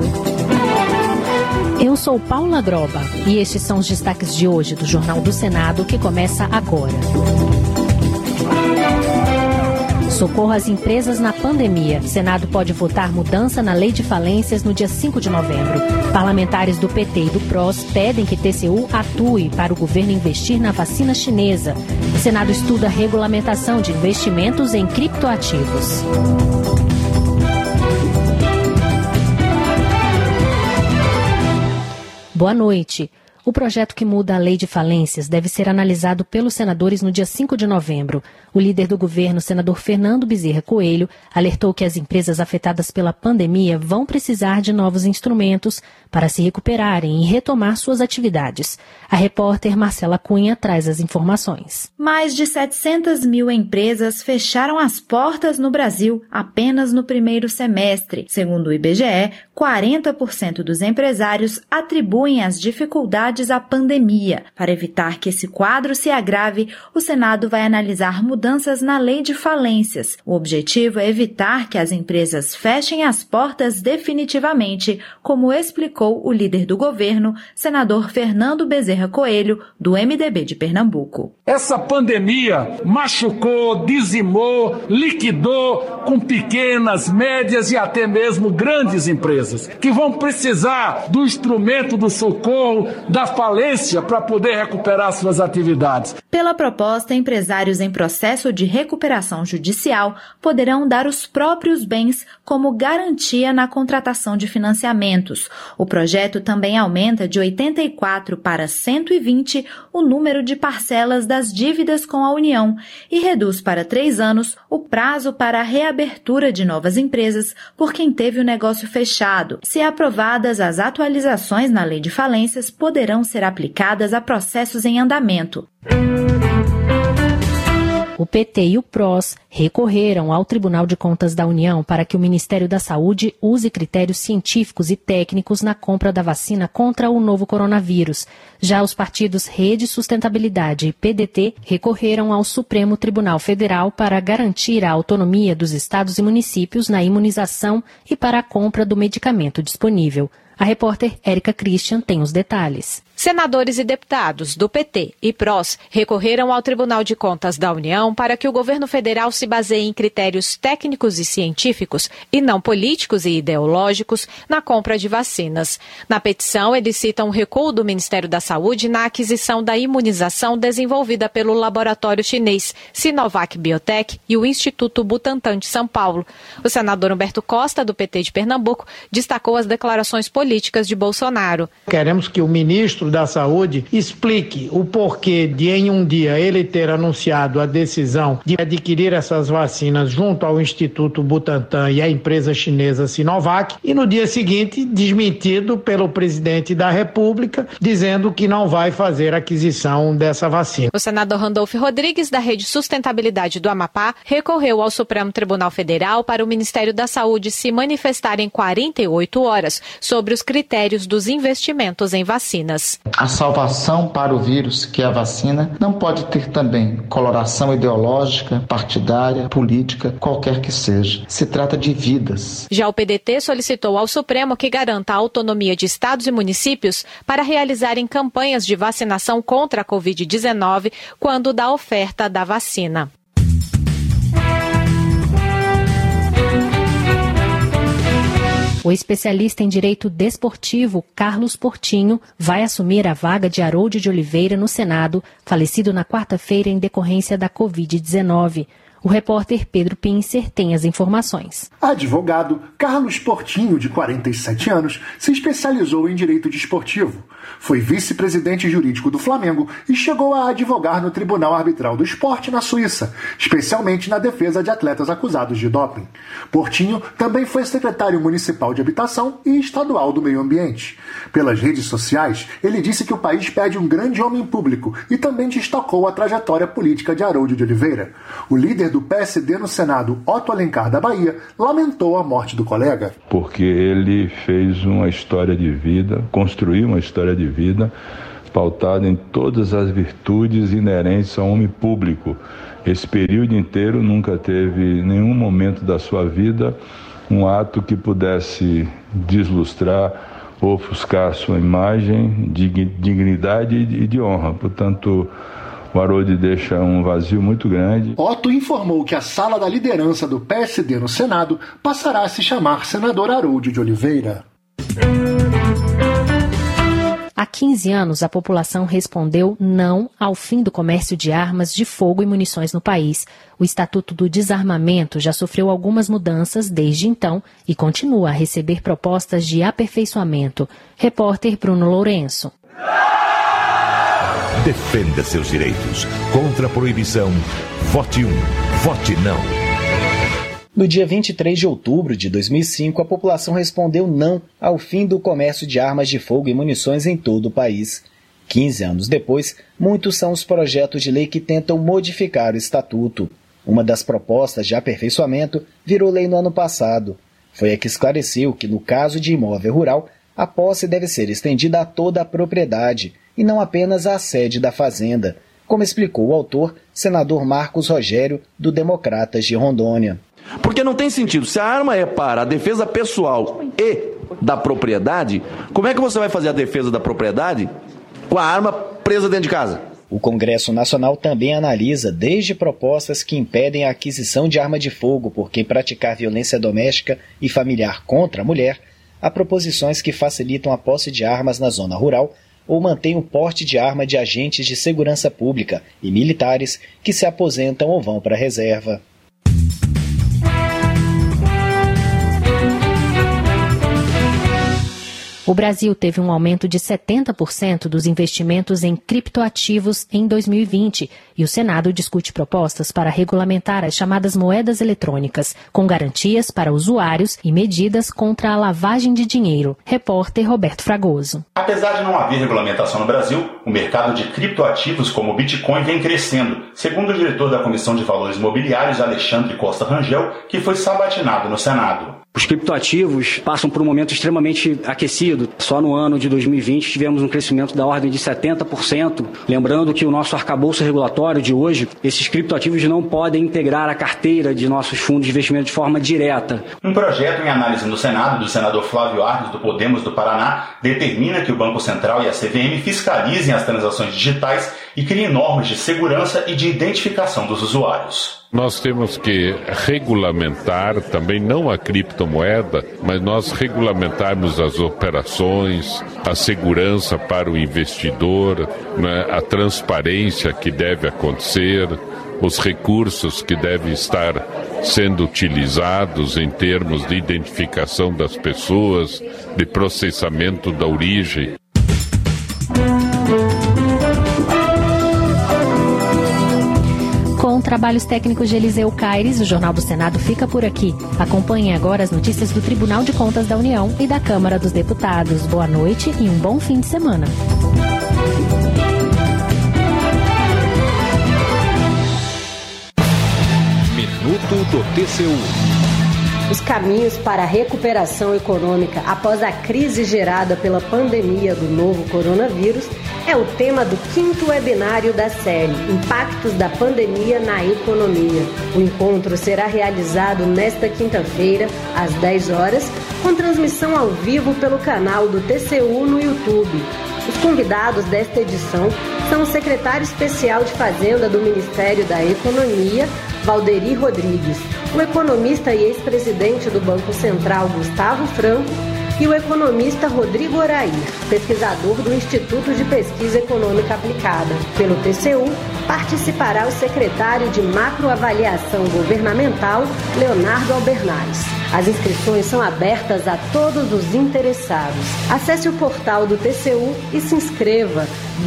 Eu sou Paula Groba e estes são os destaques de hoje do Jornal do Senado que começa agora. Socorro às empresas na pandemia. Senado pode votar mudança na lei de falências no dia 5 de novembro. Parlamentares do PT e do PROS pedem que TCU atue para o governo investir na vacina chinesa. Senado estuda regulamentação de investimentos em criptoativos. Boa noite. O projeto que muda a lei de falências deve ser analisado pelos senadores no dia 5 de novembro. O líder do governo, senador Fernando Bezerra Coelho, alertou que as empresas afetadas pela pandemia vão precisar de novos instrumentos para se recuperarem e retomar suas atividades. A repórter Marcela Cunha traz as informações. Mais de 700 mil empresas fecharam as portas no Brasil apenas no primeiro semestre. Segundo o IBGE, 40% dos empresários atribuem as dificuldades à pandemia. Para evitar que esse quadro se agrave, o Senado vai analisar mudanças na lei de falências. O objetivo é evitar que as empresas fechem as portas definitivamente, como explicou o líder do governo, senador Fernando Bezerra Coelho, do MDB de Pernambuco. Essa pandemia machucou, dizimou, liquidou com pequenas, médias e até mesmo grandes empresas, que vão precisar do instrumento do socorro, da falência para poder recuperar suas atividades. Pela proposta, empresários em processo de recuperação judicial poderão dar os próprios bens como garantia na contratação de financiamentos. O projeto também aumenta de 84 para 120 o número de parcelas das dívidas com a União e reduz para 3 anos o prazo para a reabertura de novas empresas por quem teve o negócio fechado. Se aprovadas, as atualizações na lei de falências poderão ser aplicadas a processos em andamento. O PT e o PROS recorreram ao Tribunal de Contas da União para que o Ministério da Saúde use critérios científicos e técnicos na compra da vacina contra o novo coronavírus. Já os partidos Rede Sustentabilidade e PDT recorreram ao Supremo Tribunal Federal para garantir a autonomia dos estados e municípios na imunização e para a compra do medicamento disponível. A repórter Érica Christian tem os detalhes. Senadores e deputados do PT e PROS recorreram ao Tribunal de Contas da União para que o governo federal se baseie em critérios técnicos e científicos e não políticos e ideológicos na compra de vacinas. Na petição, eles citam o recuo do Ministério da Saúde na aquisição da imunização desenvolvida pelo laboratório chinês Sinovac Biotech e o Instituto Butantan de São Paulo. O senador Humberto Costa, do PT de Pernambuco, destacou as declarações políticas de Bolsonaro. Queremos que o ministro da Saúde explique o porquê de, em um dia, ele ter anunciado a decisão de adquirir essas vacinas junto ao Instituto Butantan e à empresa chinesa Sinovac, e no dia seguinte desmentido pelo presidente da República, dizendo que não vai fazer aquisição dessa vacina. O senador Randolfo Rodrigues, da Rede Sustentabilidade do Amapá, recorreu ao Supremo Tribunal Federal para o Ministério da Saúde se manifestar em 48 horas sobre os critérios dos investimentos em vacinas. A salvação para o vírus, que é a vacina, não pode ter também coloração ideológica, partidária, política, qualquer que seja. Se trata de vidas. Já o PDT solicitou ao Supremo que garanta a autonomia de estados e municípios para realizarem campanhas de vacinação contra a Covid-19 quando da oferta da vacina. O especialista em direito desportivo, Carlos Portinho, vai assumir a vaga de Harold de Oliveira no Senado, falecido na quarta-feira em decorrência da Covid-19. O repórter Pedro Pincer tem as informações. Advogado Carlos Portinho, de 47 anos, se especializou em direito desportivo. Foi vice-presidente jurídico do Flamengo e chegou a advogar no Tribunal Arbitral do Esporte na Suíça, especialmente na defesa de atletas acusados de doping. Portinho também foi secretário municipal de habitação e estadual do meio ambiente. Pelas redes sociais, ele disse que o país perde um grande homem público e também destacou a trajetória política de Harold de Oliveira. O líder do PSD no Senado, Otto Alencar da Bahia, lamentou a morte do colega. Porque ele fez uma história de vida, construiu uma história de vida pautada em todas as virtudes inerentes ao homem público. Esse período inteiro nunca teve nenhum momento da sua vida um ato que pudesse deslustrar ou ofuscar sua imagem de dignidade e de honra. Portanto, o Harold deixa um vazio muito grande. Otto informou que a sala da liderança do PSD no Senado passará a se chamar Senador Harold de Oliveira. Há 15 anos, a população respondeu não ao fim do comércio de armas de fogo e munições no país. O Estatuto do Desarmamento já sofreu algumas mudanças desde então e continua a receber propostas de aperfeiçoamento. Repórter Bruno Lourenço. Defenda seus direitos. Contra a proibição, vote 1, vote não. No dia 23 de outubro de 2005, a população respondeu não ao fim do comércio de armas de fogo e munições em todo o país. 15 anos depois, muitos são os projetos de lei que tentam modificar o Estatuto. Uma das propostas de aperfeiçoamento virou lei no ano passado. Foi a que esclareceu que, no caso de imóvel rural, a posse deve ser estendida a toda a propriedade e não apenas à sede da fazenda, como explicou o autor, senador Marcos Rogério, do Democratas de Rondônia. Porque não tem sentido. Se a arma é para a defesa pessoal e da propriedade, como é que você vai fazer a defesa da propriedade com a arma presa dentro de casa? O Congresso Nacional também analisa desde propostas que impedem a aquisição de arma de fogo por quem praticar violência doméstica e familiar contra a mulher, a proposições que facilitam a posse de armas na zona rural ou mantêm o porte de arma de agentes de segurança pública e militares que se aposentam ou vão para a reserva. O Brasil teve um aumento de 70% dos investimentos em criptoativos em 2020 e o Senado discute propostas para regulamentar as chamadas moedas eletrônicas, com garantias para usuários e medidas contra a lavagem de dinheiro. Repórter Roberto Fragoso. Apesar de não haver regulamentação no Brasil, o mercado de criptoativos como o Bitcoin vem crescendo, segundo o diretor da Comissão de Valores Mobiliários, Alexandre Costa Rangel, que foi sabatinado no Senado. Os criptoativos passam por um momento extremamente aquecido. Só no ano de 2020 tivemos um crescimento da ordem de 70%. Lembrando que o nosso arcabouço regulatório de hoje, esses criptoativos não podem integrar a carteira de nossos fundos de investimento de forma direta. Um projeto em análise no Senado do senador Flávio Arnes, do Podemos do Paraná, determina que o Banco Central e a CVM fiscalizem as transações digitais e criem normas de segurança e de identificação dos usuários. Nós temos que regulamentar também não a criptomoeda, mas nós regulamentarmos as operações, a segurança para o investidor, né, a transparência que deve acontecer, os recursos que devem estar sendo utilizados em termos de identificação das pessoas, de processamento da origem. Com trabalhos técnicos de Eliseu Caires, o Jornal do Senado fica por aqui. Acompanhe agora as notícias do Tribunal de Contas da União e da Câmara dos Deputados. Boa noite e um bom fim de semana. Minuto do TCU. Os caminhos para a recuperação econômica após a crise gerada pela pandemia do novo coronavírus é o tema do 5º webinário da série Impactos da Pandemia na Economia. O encontro será realizado nesta quinta-feira, às 10 horas, com transmissão ao vivo pelo canal do TCU no YouTube. Os convidados desta edição são o secretário especial de Fazenda do Ministério da Economia, Valderi Rodrigues, o economista e ex-presidente do Banco Central, Gustavo Franco, e o economista Rodrigo Orair, pesquisador do Instituto de Pesquisa Econômica Aplicada. Pelo TCU, participará o secretário de Macroavaliação Governamental, Leonardo Albernaz. As inscrições são abertas a todos os interessados. Acesse o portal do TCU e se inscreva: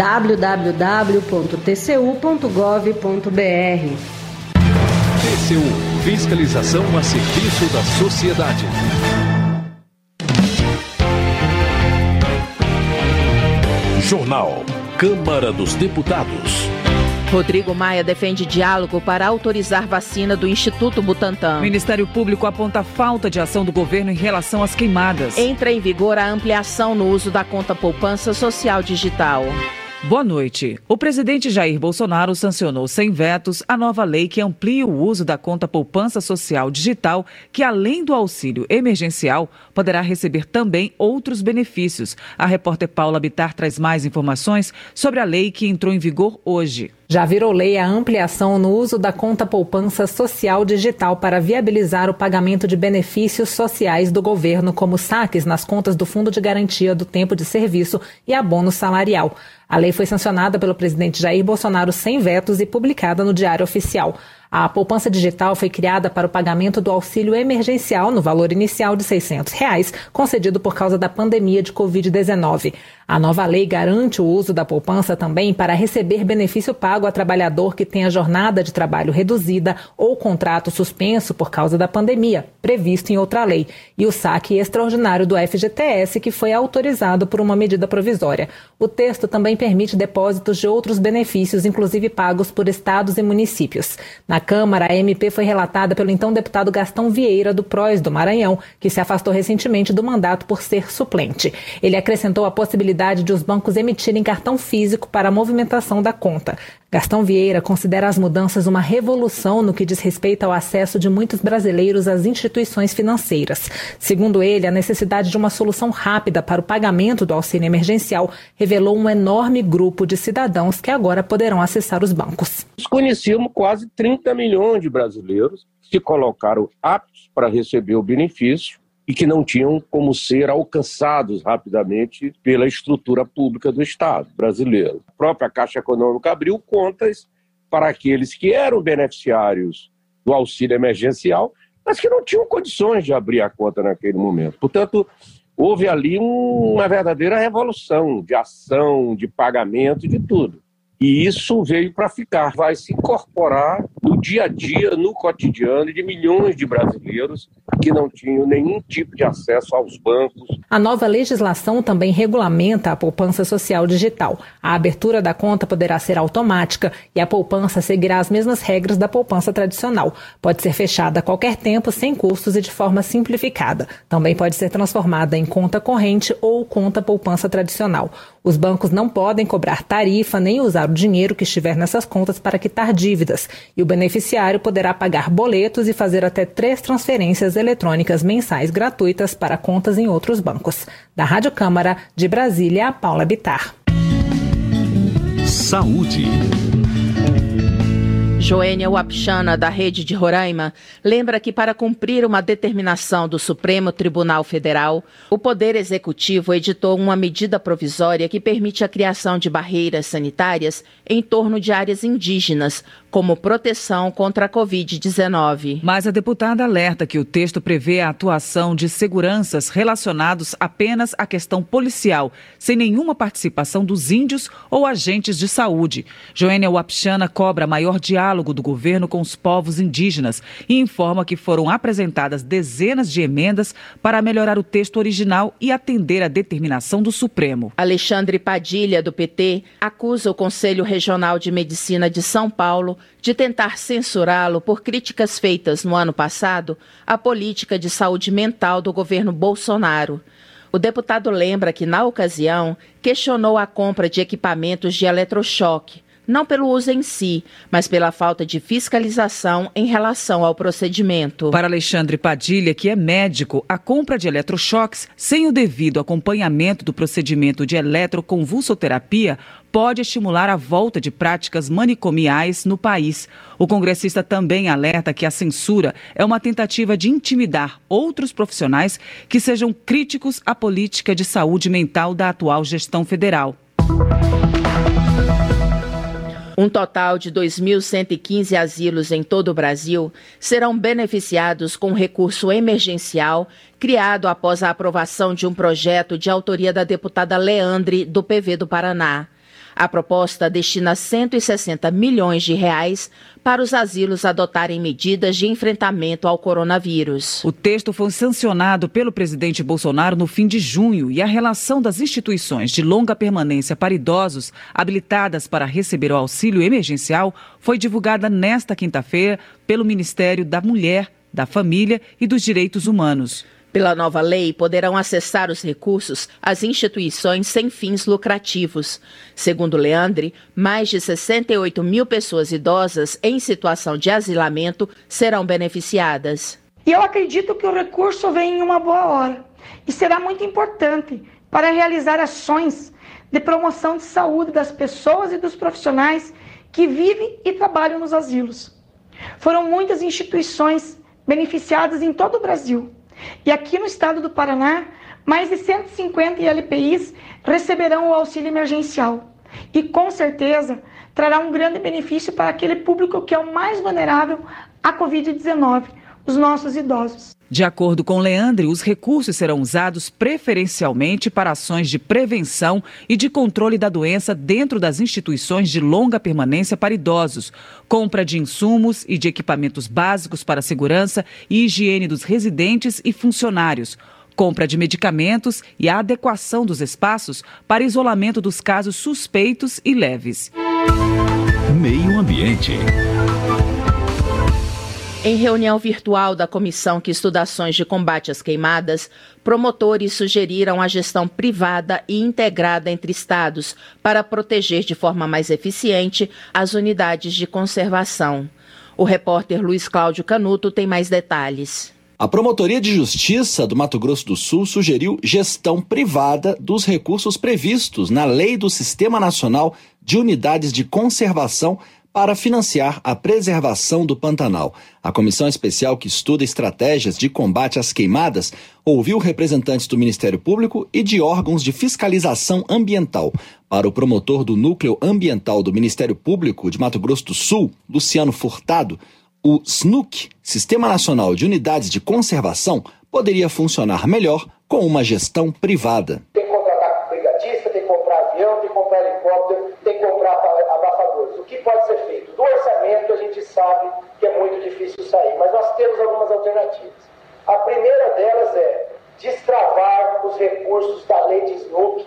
www.tcu.gov.br. TCU, fiscalização a serviço da sociedade. Jornal Câmara dos Deputados. Rodrigo Maia defende diálogo para autorizar vacina do Instituto Butantan. O Ministério Público aponta falta de ação do governo em relação às queimadas. Entra em vigor a ampliação no uso da conta poupança social digital. Boa noite. O presidente Jair Bolsonaro sancionou sem vetos a nova lei que amplia o uso da conta poupança social digital, que além do auxílio emergencial, poderá receber também outros benefícios. A repórter Paula Bittar traz mais informações sobre a lei que entrou em vigor hoje. Já virou lei a ampliação no uso da conta poupança social digital para viabilizar o pagamento de benefícios sociais do governo, como saques nas contas do Fundo de Garantia do Tempo de Serviço e abono salarial. A lei foi sancionada pelo presidente Jair Bolsonaro sem vetos e publicada no Diário Oficial. A poupança digital foi criada para o pagamento do auxílio emergencial no valor inicial de R$ 600, concedido por causa da pandemia de Covid-19. A nova lei garante o uso da poupança também para receber benefício pago a trabalhador que tenha jornada de trabalho reduzida ou contrato suspenso por causa da pandemia, previsto em outra lei, e o saque extraordinário do FGTS, que foi autorizado por uma medida provisória. O texto também permite depósitos de outros benefícios, inclusive pagos por estados e municípios. Na Câmara, a MP foi relatada pelo então deputado Gastão Vieira, do PROS do Maranhão, que se afastou recentemente do mandato por ser suplente. Ele acrescentou a possibilidade de os bancos emitirem cartão físico para a movimentação da conta. Gastão Vieira considera as mudanças uma revolução no que diz respeito ao acesso de muitos brasileiros às instituições financeiras. Segundo ele, a necessidade de uma solução rápida para o pagamento do auxílio emergencial revelou um enorme grupo de cidadãos que agora poderão acessar os bancos. Conhecíamos quase 30 milhões de brasileiros que se colocaram aptos para receber o benefício e que não tinham como ser alcançados rapidamente pela estrutura pública do Estado brasileiro. A própria Caixa Econômica abriu contas para aqueles que eram beneficiários do auxílio emergencial, mas que não tinham condições de abrir a conta naquele momento. Portanto, houve ali uma verdadeira revolução de ação, de pagamento, de tudo. E isso veio para ficar, vai se incorporar no dia a dia, no cotidiano de milhões de brasileiros que não tinham nenhum tipo de acesso aos bancos. A nova legislação também regulamenta a poupança social digital. A abertura da conta poderá ser automática e a poupança seguirá as mesmas regras da poupança tradicional. Pode ser fechada a qualquer tempo, sem custos e de forma simplificada. Também pode ser transformada em conta corrente ou conta poupança tradicional. Os bancos não podem cobrar tarifa nem usar o dinheiro que estiver nessas contas para quitar dívidas. E o beneficiário poderá pagar boletos e fazer até 3 transferências eletrônicas mensais gratuitas para contas em outros bancos. Da Rádio Câmara, de Brasília, Paula Bittar. Saúde. Joênia Wapchana, da Rede de Roraima, lembra que para cumprir uma determinação do Supremo Tribunal Federal, o Poder Executivo editou uma medida provisória que permite a criação de barreiras sanitárias em torno de áreas indígenas, como proteção contra a Covid-19. Mas a deputada alerta que o texto prevê a atuação de seguranças relacionados apenas à questão policial, sem nenhuma participação dos índios ou agentes de saúde. Joênia Wapchana cobra maior diálogo do governo com os povos indígenas e informa que foram apresentadas dezenas de emendas para melhorar o texto original e atender à determinação do Supremo. Alexandre Padilha, do PT, acusa o Conselho Regional de Medicina de São Paulo de tentar censurá-lo por críticas feitas no ano passado à política de saúde mental do governo Bolsonaro. O deputado lembra que, na ocasião, questionou a compra de equipamentos de eletrochoque, não pelo uso em si, mas pela falta de fiscalização em relação ao procedimento. Para Alexandre Padilha, que é médico, a compra de eletrochoques sem o devido acompanhamento do procedimento de eletroconvulsoterapia pode estimular a volta de práticas manicomiais no país. O congressista também alerta que a censura é uma tentativa de intimidar outros profissionais que sejam críticos à política de saúde mental da atual gestão federal. Um total de 2.115 asilos em todo o Brasil serão beneficiados com recurso emergencial criado após a aprovação de um projeto de autoria da deputada Leandre, do PV do Paraná. A proposta destina 160 milhões de reais para os asilos adotarem medidas de enfrentamento ao coronavírus. O texto foi sancionado pelo presidente Bolsonaro no fim de junho e a relação das instituições de longa permanência para idosos habilitadas para receber o auxílio emergencial foi divulgada nesta quinta-feira pelo Ministério da Mulher, da Família e dos Direitos Humanos. Pela nova lei, poderão acessar os recursos as instituições sem fins lucrativos. Segundo Leandre, mais de 68 mil pessoas idosas em situação de asilamento serão beneficiadas. E eu acredito que o recurso vem em uma boa hora e será muito importante para realizar ações de promoção de saúde das pessoas e dos profissionais que vivem e trabalham nos asilos. Foram muitas instituições beneficiadas em todo o Brasil. E aqui no estado do Paraná, mais de 150 ILPIs receberão o auxílio emergencial. E com certeza trará um grande benefício para aquele público que é o mais vulnerável à Covid-19, os nossos idosos. De acordo com Leandre, os recursos serão usados preferencialmente para ações de prevenção e de controle da doença dentro das instituições de longa permanência para idosos, compra de insumos e de equipamentos básicos para a segurança e higiene dos residentes e funcionários, compra de medicamentos e a adequação dos espaços para isolamento dos casos suspeitos e leves. Meio Ambiente. Em reunião virtual da comissão que estuda ações de combate às queimadas, promotores sugeriram a gestão privada e integrada entre estados para proteger de forma mais eficiente as unidades de conservação. O repórter Luiz Cláudio Canuto tem mais detalhes. A Promotoria de Justiça do Mato Grosso do Sul sugeriu gestão privada dos recursos previstos na Lei do Sistema Nacional de Unidades de Conservação para financiar a preservação do Pantanal. A comissão especial que estuda estratégias de combate às queimadas ouviu representantes do Ministério Público e de órgãos de fiscalização ambiental. Para o promotor do Núcleo Ambiental do Ministério Público de Mato Grosso do Sul, Luciano Furtado, o SNUC, Sistema Nacional de Unidades de Conservação, poderia funcionar melhor com uma gestão privada. Tem que contratar brigadista, tem que comprar avião, tem que comprar helicóptero, tem que comprar abafadores. O que pode ser feito? Do orçamento a gente sabe que é muito difícil sair, mas nós temos algumas alternativas. A primeira delas é destravar os recursos da lei de SNUC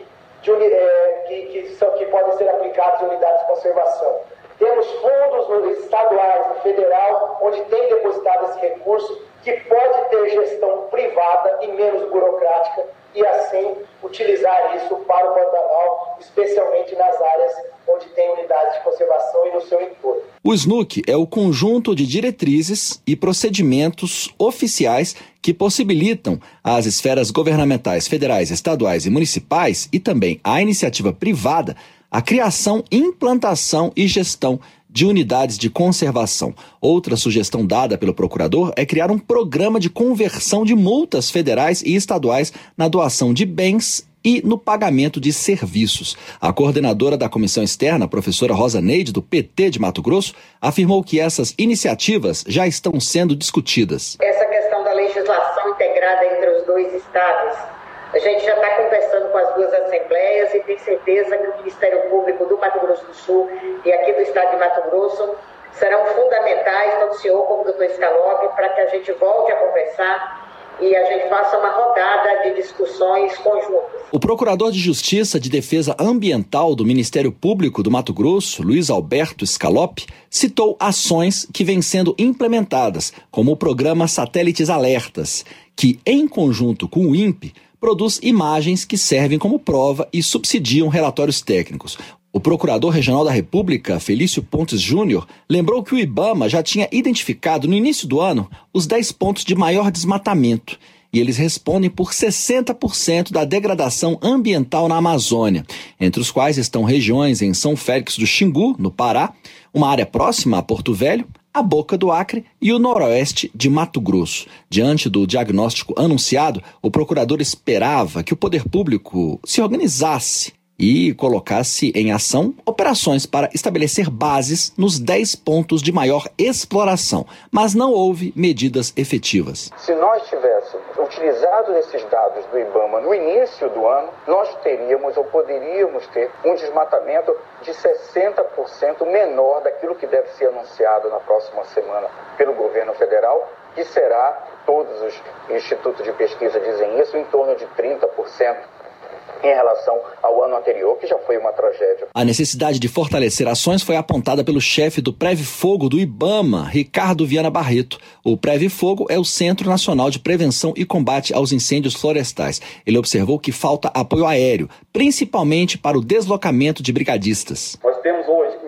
que podem ser aplicados em unidades de conservação. Temos fundos estaduais e federal onde tem depositado esse recurso que pode ter gestão privada e menos burocrática e assim utilizar isso para o Pantanal, especialmente nas áreas onde tem unidades de conservação e no seu entorno. O SNUC é o conjunto de diretrizes e procedimentos oficiais que possibilitam às esferas governamentais, federais, estaduais e municipais e também à iniciativa privada a criação, implantação e gestão de unidades de conservação. Outra sugestão dada pelo procurador é criar um programa de conversão de multas federais e estaduais na doação de bens e no pagamento de serviços. A coordenadora da comissão externa, a professora Rosa Neide, do PT de Mato Grosso, afirmou que essas iniciativas já estão sendo discutidas. Essa questão da legislação integrada entre os dois estados, a gente já está conversando com as duas assembleias e tem certeza que o Ministério Público do Mato Grosso do Sul e aqui do estado de Mato Grosso serão fundamentais, tanto o senhor como o doutor Scalop, para que a gente volte a conversar e a gente faça uma rodada de discussões conjuntas. O Procurador de Justiça de Defesa Ambiental do Ministério Público do Mato Grosso, Luiz Alberto Scalop, citou ações que vêm sendo implementadas, como o programa Satélites Alertas, que, em conjunto com o INPE, produz imagens que servem como prova e subsidiam relatórios técnicos. O Procurador Regional da República, Felício Pontes Júnior, lembrou que o IBAMA já tinha identificado no início do ano os 10 pontos de maior desmatamento e eles respondem por 60% da degradação ambiental na Amazônia, entre os quais estão regiões em São Félix do Xingu, no Pará, uma área próxima a Porto Velho, a Boca do Acre e o noroeste de Mato Grosso. Diante do diagnóstico anunciado, o procurador esperava que o poder público se organizasse e colocasse em ação operações para estabelecer bases nos 10 pontos de maior exploração, mas não houve medidas efetivas. Se nós tivéssemos utilizado esses dados do IBAMA no início do ano, nós teríamos ou poderíamos ter um desmatamento de 60% menor daquilo que deve ser anunciado na próxima semana pelo governo federal, que será, todos os institutos de pesquisa dizem isso, em torno de 30%. Em relação ao ano anterior, que já foi uma tragédia. A necessidade de fortalecer ações foi apontada pelo chefe do Prev Fogo do IBAMA, Ricardo Viana Barreto. O Prev Fogo é o Centro Nacional de Prevenção e Combate aos Incêndios Florestais. Ele observou que falta apoio aéreo, principalmente para o deslocamento de brigadistas. Nós temos hoje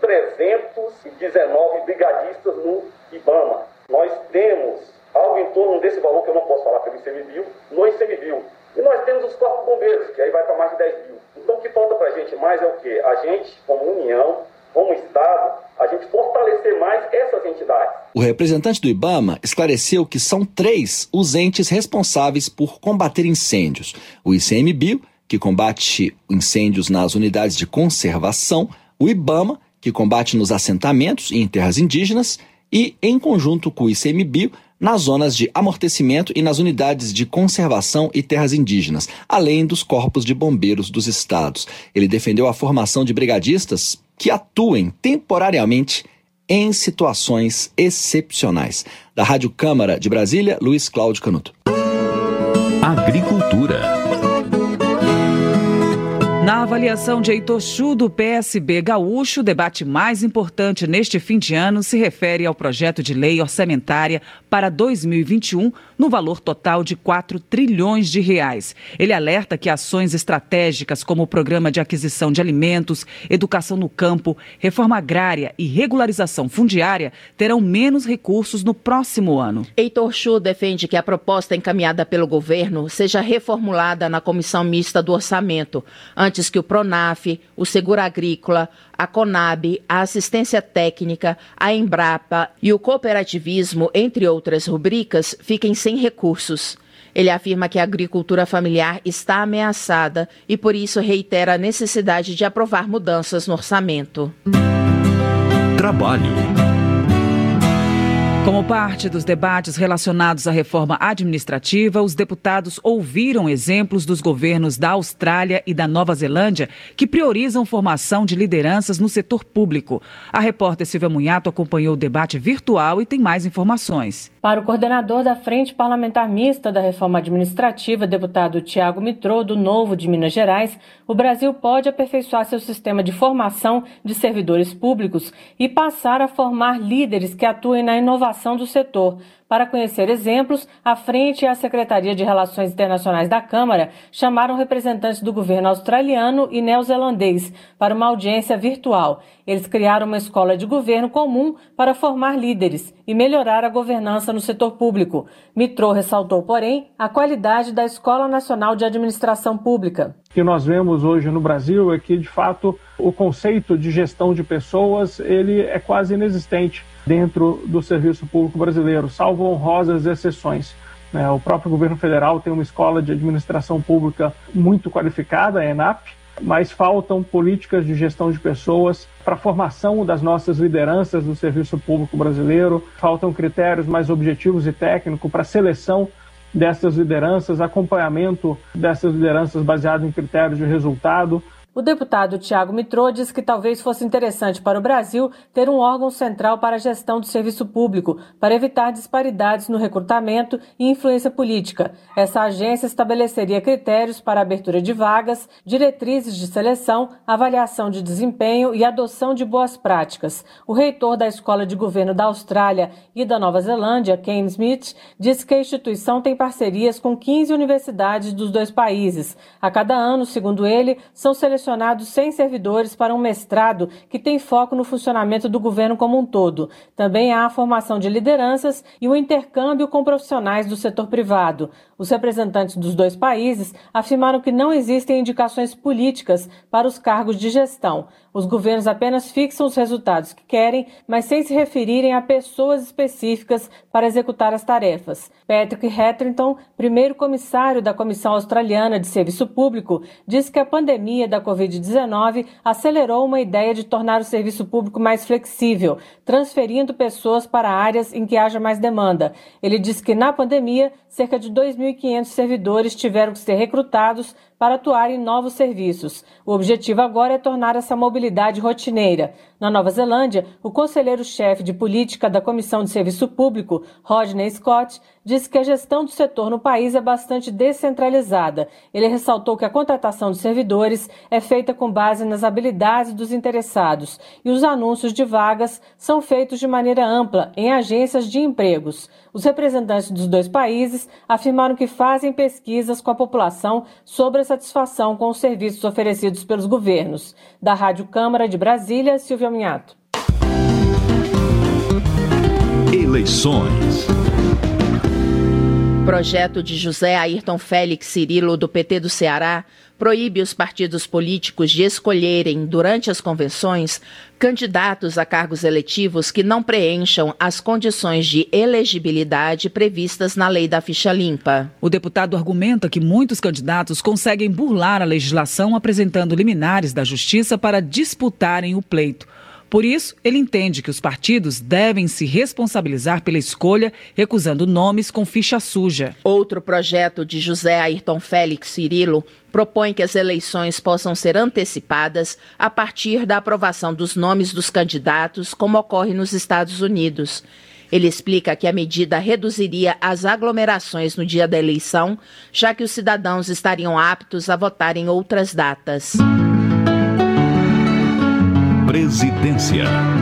1.319 brigadistas no IBAMA. Nós temos algo em torno desse valor que eu não posso falar pelo ICMBio, no ICMBio. E nós temos os corpos bombeiros, que aí vai para mais de 10 mil. Então o que falta para a gente mais é o quê? A gente, como União, como Estado, a gente fortalecer mais essas entidades. O representante do IBAMA esclareceu que são 3 os entes responsáveis por combater incêndios. O ICMBio, que combate incêndios nas unidades de conservação, o IBAMA, que combate nos assentamentos e em terras indígenas, e, em conjunto com o ICMBio, nas zonas de amortecimento e nas unidades de conservação e terras indígenas, além dos corpos de bombeiros dos estados. Ele defendeu a formação de brigadistas que atuem temporariamente em situações excepcionais. Da Rádio Câmara de Brasília, Luiz Cláudio Canuto. Agricultura. Na avaliação de Heitor Chu, do PSB gaúcho, o debate mais importante neste fim de ano se refere ao projeto de lei orçamentária para 2021, no valor total de 4 trilhões de reais. Ele alerta que ações estratégicas como o Programa de Aquisição de Alimentos, Educação no Campo, Reforma Agrária e Regularização Fundiária terão menos recursos no próximo ano. Heitor Chu defende que a proposta encaminhada pelo governo seja reformulada na Comissão Mista do Orçamento, antes que o PRONAF, o Seguro Agrícola, a CONAB, a Assistência Técnica, a Embrapa e o Cooperativismo, entre outras rubricas, fiquem sem recursos. Ele afirma que a agricultura familiar está ameaçada e, por isso, reitera a necessidade de aprovar mudanças no orçamento. Trabalho. Como parte dos debates relacionados à reforma administrativa, os deputados ouviram exemplos dos governos da Austrália e da Nova Zelândia que priorizam formação de lideranças no setor público. A repórter Silvia Munhato acompanhou o debate virtual e tem mais informações. Para o coordenador da Frente Parlamentar Mista da Reforma Administrativa, deputado Tiago Mitrô, do Novo de Minas Gerais, o Brasil pode aperfeiçoar seu sistema de formação de servidores públicos e passar a formar líderes que atuem na inovação do setor. Para conhecer exemplos, a Frente e a Secretaria de Relações Internacionais da Câmara chamaram representantes do governo australiano e neozelandês para uma audiência virtual. Eles criaram uma escola de governo comum para formar líderes e melhorar a governança no setor público. Mitrô ressaltou, porém, a qualidade da Escola Nacional de Administração Pública. O que nós vemos hoje no Brasil é que, de fato, o conceito de gestão de pessoas ele é quase inexistente dentro do serviço público brasileiro, salvo honrosas exceções. O próprio governo federal tem uma escola de administração pública muito qualificada, a ENAP, mas faltam políticas de gestão de pessoas para a formação das nossas lideranças do serviço público brasileiro, faltam critérios mais objetivos e técnicos para a seleção dessas lideranças, acompanhamento dessas lideranças baseado em critérios de resultado. O deputado Tiago Mitrô diz que talvez fosse interessante para o Brasil ter um órgão central para a gestão do serviço público, para evitar disparidades no recrutamento e influência política. Essa agência estabeleceria critérios para a abertura de vagas, diretrizes de seleção, avaliação de desempenho e adoção de boas práticas. O reitor da Escola de Governo da Austrália e da Nova Zelândia, Ken Smith, diz que a instituição tem parcerias com 15 universidades dos dois países. A cada ano, segundo ele, são selecionados comissionados 100 servidores para um mestrado que tem foco no funcionamento do governo como um todo. Também há a formação de lideranças e o intercâmbio com profissionais do setor privado. Os representantes dos dois países afirmaram que não existem indicações políticas para os cargos de gestão. Os governos apenas fixam os resultados que querem, mas sem se referirem a pessoas específicas para executar as tarefas. Patrick Hetherington, primeiro comissário da Comissão Australiana de Serviço Público, disse que a pandemia da Covid-19 acelerou uma ideia de tornar o serviço público mais flexível, transferindo pessoas para áreas em que haja mais demanda. Ele disse que na pandemia, cerca de 2.500 servidores tiveram que ser recrutados para atuar em novos serviços. O objetivo agora é tornar essa mobilidade rotineira. Na Nova Zelândia, o conselheiro-chefe de política da Comissão de Serviço Público, Rodney Scott, disse que a gestão do setor no país é bastante descentralizada. Ele ressaltou que a contratação de servidores é feita com base nas habilidades dos interessados e os anúncios de vagas são feitos de maneira ampla em agências de empregos. Os representantes dos dois países afirmaram que fazem pesquisas com a população sobre a satisfação com os serviços oferecidos pelos governos. Da Rádio Câmara de Brasília, Silvia Minhato. Eleições. Projeto de José Ayrton Félix Cirilo, do PT do Ceará, proíbe os partidos políticos de escolherem, durante as convenções, candidatos a cargos eletivos que não preencham as condições de elegibilidade previstas na lei da ficha limpa. O deputado argumenta que muitos candidatos conseguem burlar a legislação apresentando liminares da Justiça para disputarem o pleito. Por isso, ele entende que os partidos devem se responsabilizar pela escolha, recusando nomes com ficha suja. Outro projeto de José Ayrton Félix Cirilo propõe que as eleições possam ser antecipadas a partir da aprovação dos nomes dos candidatos, como ocorre nos Estados Unidos. Ele explica que a medida reduziria as aglomerações no dia da eleição, já que os cidadãos estariam aptos a votar em outras datas. Presidência.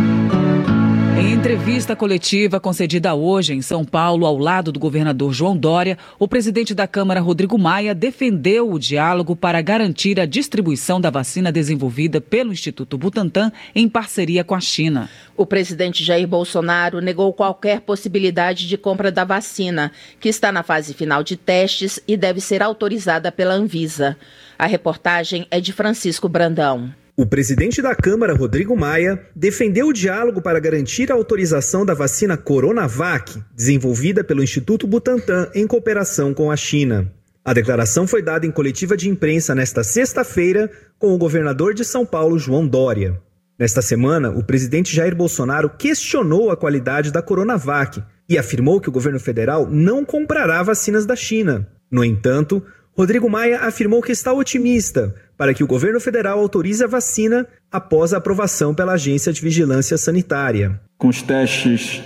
Em entrevista coletiva concedida hoje em São Paulo, ao lado do governador João Dória, o presidente da Câmara, Rodrigo Maia, defendeu o diálogo para garantir a distribuição da vacina desenvolvida pelo Instituto Butantan em parceria com a China. O presidente Jair Bolsonaro negou qualquer possibilidade de compra da vacina, que está na fase final de testes e deve ser autorizada pela Anvisa. A reportagem é de Francisco Brandão. O presidente da Câmara, Rodrigo Maia, defendeu o diálogo para garantir a autorização da vacina Coronavac, desenvolvida pelo Instituto Butantan em cooperação com a China. A declaração foi dada em coletiva de imprensa nesta sexta-feira com o governador de São Paulo, João Dória. Nesta semana, o presidente Jair Bolsonaro questionou a qualidade da Coronavac e afirmou que o governo federal não comprará vacinas da China. No entanto, Rodrigo Maia afirmou que está otimista para que o governo federal autorize a vacina após a aprovação pela Agência de Vigilância Sanitária. Com os testes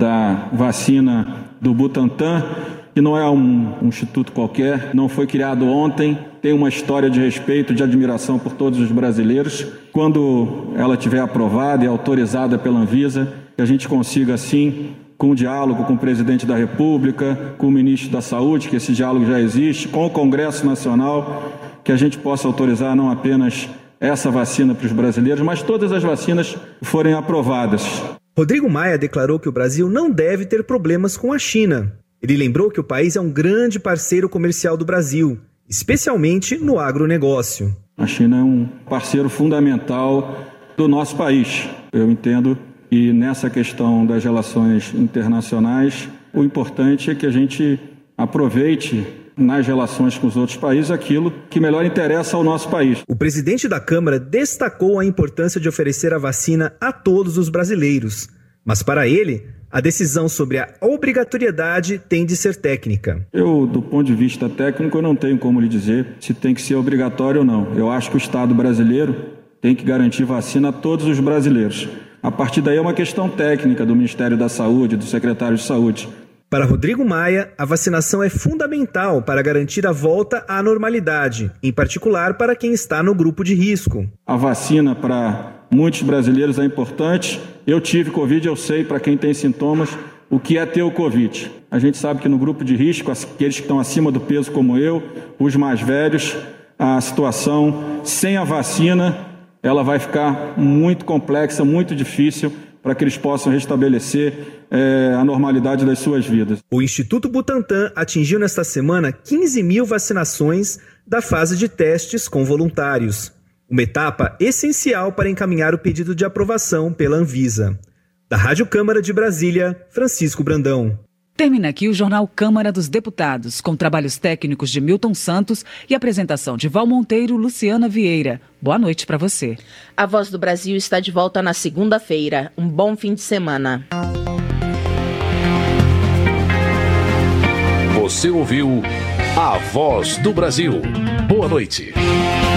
da vacina do Butantan, que não é um instituto qualquer, não foi criado ontem, tem uma história de respeito, de admiração por todos os brasileiros. Quando ela estiver aprovada e autorizada pela Anvisa, que a gente consiga, assim, com o diálogo com o presidente da República, com o ministro da Saúde, que esse diálogo já existe, com o Congresso Nacional, que a gente possa autorizar não apenas essa vacina para os brasileiros, mas todas as vacinas que forem aprovadas. Rodrigo Maia declarou que o Brasil não deve ter problemas com a China. Ele lembrou que o país é um grande parceiro comercial do Brasil, especialmente no agronegócio. A China é um parceiro fundamental do nosso país, eu entendo. E nessa questão das relações internacionais, o importante é que a gente aproveite nas relações com os outros países aquilo que melhor interessa ao nosso país. O presidente da Câmara destacou a importância de oferecer a vacina a todos os brasileiros. Mas para ele, a decisão sobre a obrigatoriedade tem de ser técnica. Eu, do ponto de vista técnico, eu não tenho como lhe dizer se tem que ser obrigatório ou não. Eu acho que o Estado brasileiro tem que garantir vacina a todos os brasileiros. A partir daí é uma questão técnica do Ministério da Saúde, do secretário de Saúde. Para Rodrigo Maia, a vacinação é fundamental para garantir a volta à normalidade, em particular para quem está no grupo de risco. A vacina para muitos brasileiros é importante. Eu tive Covid, eu sei, para quem tem sintomas, o que é ter o Covid. A gente sabe que no grupo de risco, aqueles que estão acima do peso como eu, os mais velhos, a situação sem a vacina, ela vai ficar muito complexa, muito difícil para que eles possam restabelecer a normalidade das suas vidas. O Instituto Butantan atingiu nesta semana 15 mil vacinações da fase de testes com voluntários. Uma etapa essencial para encaminhar o pedido de aprovação pela Anvisa. Da Rádio Câmara de Brasília, Francisco Brandão. Termina aqui o Jornal Câmara dos Deputados, com trabalhos técnicos de Milton Santos e apresentação de Val Monteiro e Luciana Vieira. Boa noite para você. A Voz do Brasil está de volta na segunda-feira. Um bom fim de semana. Você ouviu A Voz do Brasil. Boa noite.